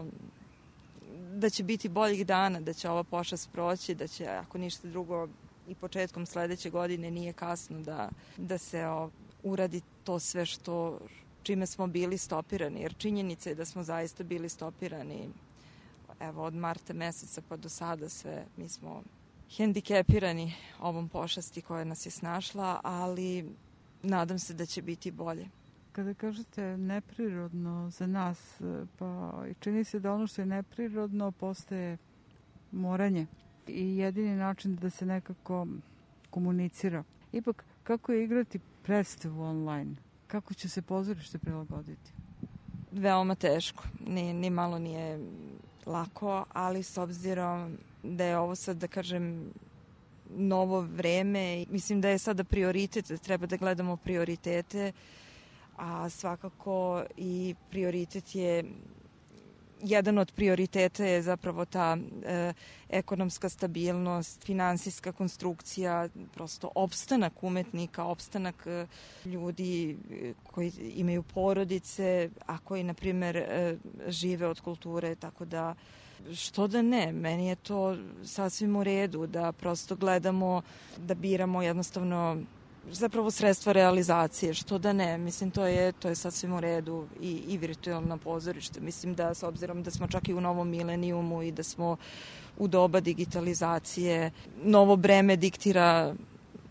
da će biti boljih dana, da će ova pošast proći, da će, ako ništa drugo, i početkom sledeće godine nije kasno da, da se o, uradi to sve što, čime smo bili stopirani, jer činjenica je da smo zaista bili stopirani, evo, od marta meseca pa do sada sve, mi smo hendikepirani ovom pošasti koja nas je snašla, ali nadam se da će biti bolje. Kada kažete neprirodno za nas, pa čini se da ono što je neprirodno postaje moranje i jedini način da se nekako komunicira. Ipak, kako je igrati predstavu online? Kako će se pozorište prilagoditi? Veoma teško. Ni, ni malo nije lako, ali s obzirom da je ovo sad, da kažem, novo vreme, mislim da je sada prioritet, da treba da gledamo prioritete, a svakako i prioritet je, jedan od prioriteta je zapravo ta e, ekonomska stabilnost, finansijska konstrukcija, prosto opstanak umetnika, opstanak e, ljudi koji imaju porodice, a koji, na primer, e, žive od kulture, tako da što da ne, meni je to sasvim u redu, da prosto gledamo, da biramo jednostavno zapravo sredstva realizacije, što da ne, mislim to je, to je sasvim u redu i, i virtualno pozorište. Mislim da s obzirom da smo čak i u novom milenijumu i da smo u doba digitalizacije, novo breme diktira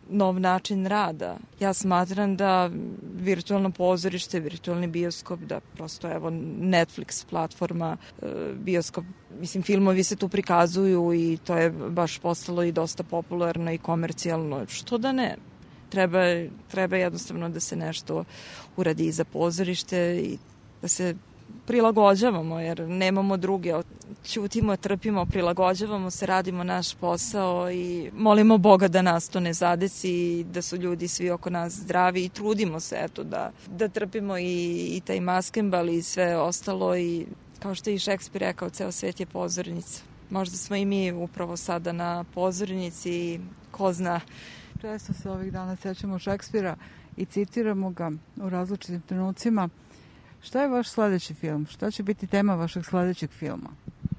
nov način rada. Ja smatram da virtualno pozorište, virtualni bioskop, da prosto evo Netflix platforma, bioskop, mislim filmovi se tu prikazuju i to je baš postalo i dosta popularno i komercijalno. Što da ne? Treba, treba jednostavno da se nešto uradi i za pozorište i da se prilagođavamo, jer nemamo druge. Ćutimo, trpimo, prilagođavamo se, radimo naš posao i molimo Boga da nas to ne zadesi i da su ljudi svi oko nas zdravi i trudimo se eto, da, da trpimo i, i taj maskembal i sve ostalo i kao što je i Šekspir rekao, ceo svet je pozornica. Možda smo i mi upravo sada na pozornici i ko zna. Često se ovih dana sećamo Šekspira i citiramo ga u različitim trenucima. Šta je vaš sledeći film? Šta će biti tema vašeg sledećeg filma?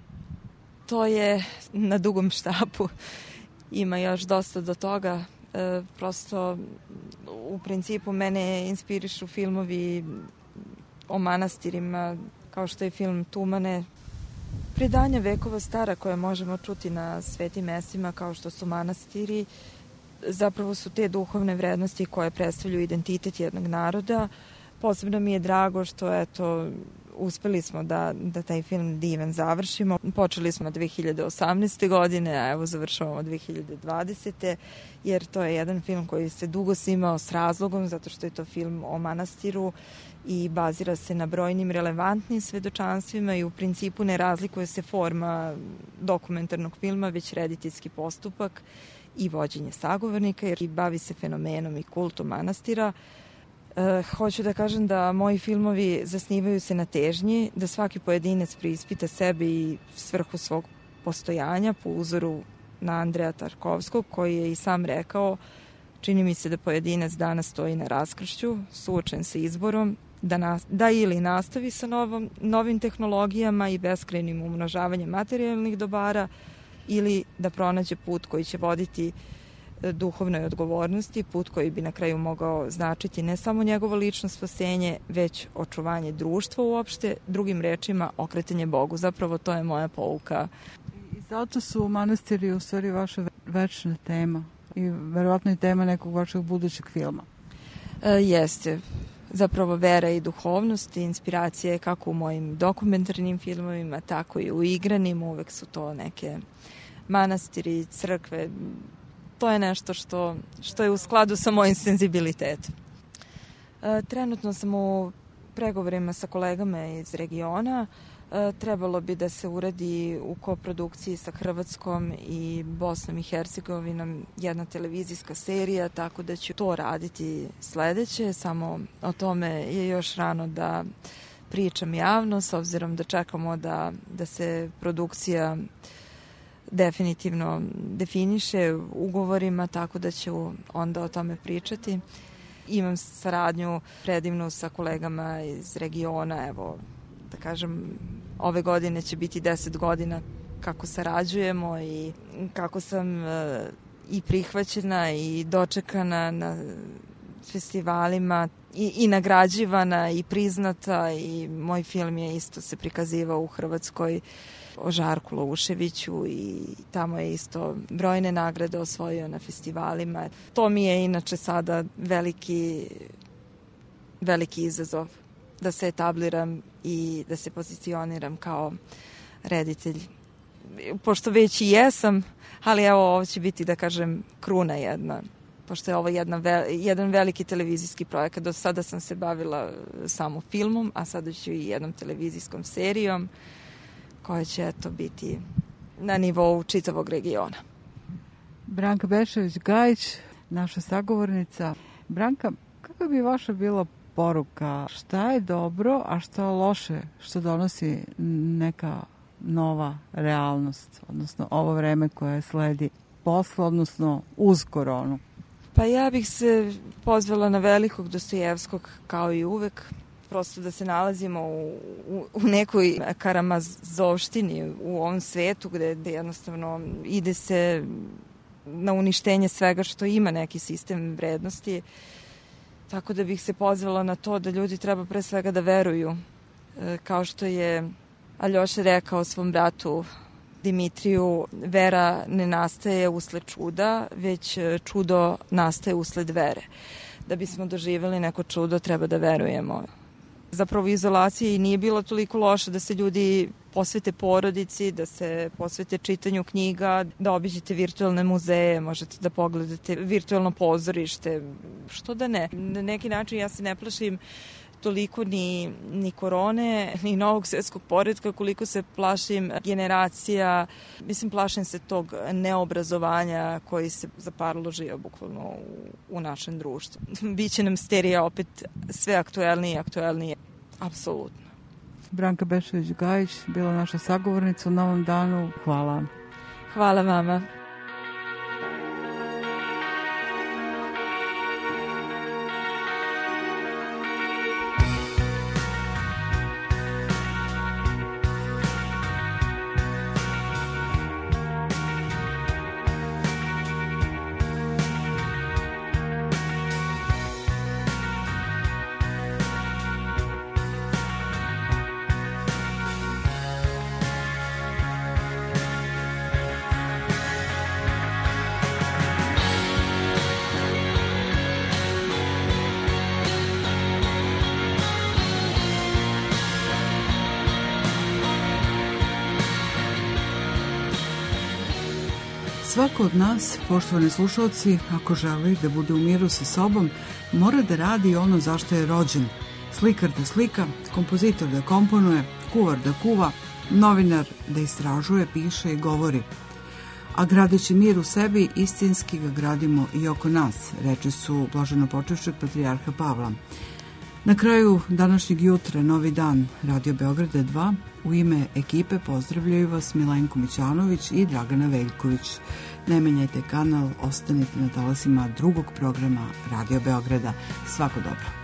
To je na dugom štapu. Ima još dosta do toga. E, prosto, u principu, mene inspirišu filmovi o manastirima, kao što je film Tumane. Predanja vekova stara koje možemo čuti na svetim mestima, kao što su manastiri, zapravo su te duhovne vrednosti koje predstavljaju identitet jednog naroda. Posebno mi je drago što eto, uspeli smo da, da taj film Divan završimo. Počeli smo dve hiljade osamnaeste. godine, a evo završavamo dve hiljade dvadesete. jer to je jedan film koji se dugo snimao s razlogom, zato što je to film o manastiru i bazira se na brojnim relevantnim svedočanstvima i u principu ne razlikuje se forma dokumentarnog filma, već rediteljski postupak i vođenje sagovornika, jer bavi se fenomenom i kultom manastira. E, hoću da kažem da moji filmovi zasnivaju se na težnji, da svaki pojedinac preispita sebe i svrhu svog postojanja po uzoru na Andreja Tarkovskog, koji je i sam rekao: čini mi se da pojedinac danas stoji na raskršću, suočen sa izborom, da, nas, da ili nastavi sa novom, novim tehnologijama i beskrajnim umnožavanjem materijalnih dobara, ili da pronađe put koji će voditi duhovnoj odgovornosti, put koji bi na kraju mogao značiti ne samo njegovo lično spasenje, već očuvanje društva uopšte, drugim rečima okretanje Bogu. Zapravo to je moja pouka. I zato su manastiri u stvari vaša večna tema i verovatno i tema nekog vašeg budućeg filma. E, jeste. Zapravo vera i duhovnost i inspiracija je kako u mojim dokumentarnim filmovima, tako i u igranim. Uvek su to neke manastiri, crkve. To je nešto što, što je u skladu sa mojim senzibilitetom. E, trenutno sam u pregovorima sa kolegama iz regiona. E, trebalo bi da se uradi u koprodukciji sa Hrvatskom i Bosnom i Hercegovinom jedna televizijska serija, tako da ću to raditi sledeće. Samo o tome je još rano da pričam javno, s obzirom da čekamo da, da se produkcija definitivno definiše ugovorima, tako da ću onda o tome pričati. Imam saradnju predivnu sa kolegama iz regiona, evo, da kažem, ove godine će biti deset godina kako sarađujemo i kako sam e, i prihvaćena i dočekana na festivalima i, i nagrađivana i priznata, i moj film je isto se prikazivao u Hrvatskoj o Žarku Louševiću i tamo je isto brojne nagrade osvojio na festivalima. To mi je inače sada veliki, veliki izazov da se etabliram i da se pozicioniram kao reditelj. Pošto već i jesam, ali evo ovo će biti, da kažem, kruna jedna. Pošto je ovo jedna, jedan veliki televizijski projekat. Do sada sam se bavila samo filmom, a sada ću i jednom televizijskom serijom koja će eto biti na nivou čitavog regiona. Branka Bešević-Gajić, naša sagovornica. Branka, kako bi vaša bila poruka? Šta je dobro, a šta je loše što donosi neka nova realnost, odnosno ovo vreme koje sledi posle, odnosno uz koronu? Pa ja bih se pozvala na velikog Dostojevskog kao i uvek, prosto da se nalazimo u, u, u nekoj karamazovštini u ovom svetu gde, gde jednostavno ide se na uništenje svega što ima neki sistem vrednosti. Tako da bih se pozvala na to da ljudi treba pre svega da veruju. E, kao što je Aljoša rekao svom bratu Dimitriju, vera ne nastaje usled čuda, već čudo nastaje usled vere. Da bismo doživjeli neko čudo, treba da verujemo. Zapravo izolacija i nije bilo toliko loše da se ljudi posvete porodici, da se posvete čitanju knjiga, da obiđete virtualne muzeje, možete da pogledate virtualno pozorište, što da ne. Na neki način ja se ne plašim toliko ni, ni korone, ni novog svjetskog poretka, koliko se plašim generacija, mislim plašim se tog neobrazovanja koji se zaparložio bukvalno u, u našem društvu. Biće nam sterija opet sve aktuelnije i aktuelnije, apsolutno. Branka Bešović-Gajić bila naša sagovornica u Novom danu. Hvala. Hvala vama. Svako od nas, poštovani slušalci, ako želi da bude u miru sa sobom, mora da radi ono zašto je rođen. Slikar da slika, kompozitor da komponuje, kuvar da kuva, novinar da istražuje, piše i govori. A gradeći mir u sebi, istinski ga gradimo i oko nas, reči su blaženopočivšeg patrijarha Pavla. Na kraju današnjeg jutra, Novi dan, Radio Beograda dva, u ime ekipe pozdravljaju vas Milenko Mićanović i Dragana Veljković. Ne menjajte kanal, ostanite na talasima drugog programa Radio Beograda. Svako dobro.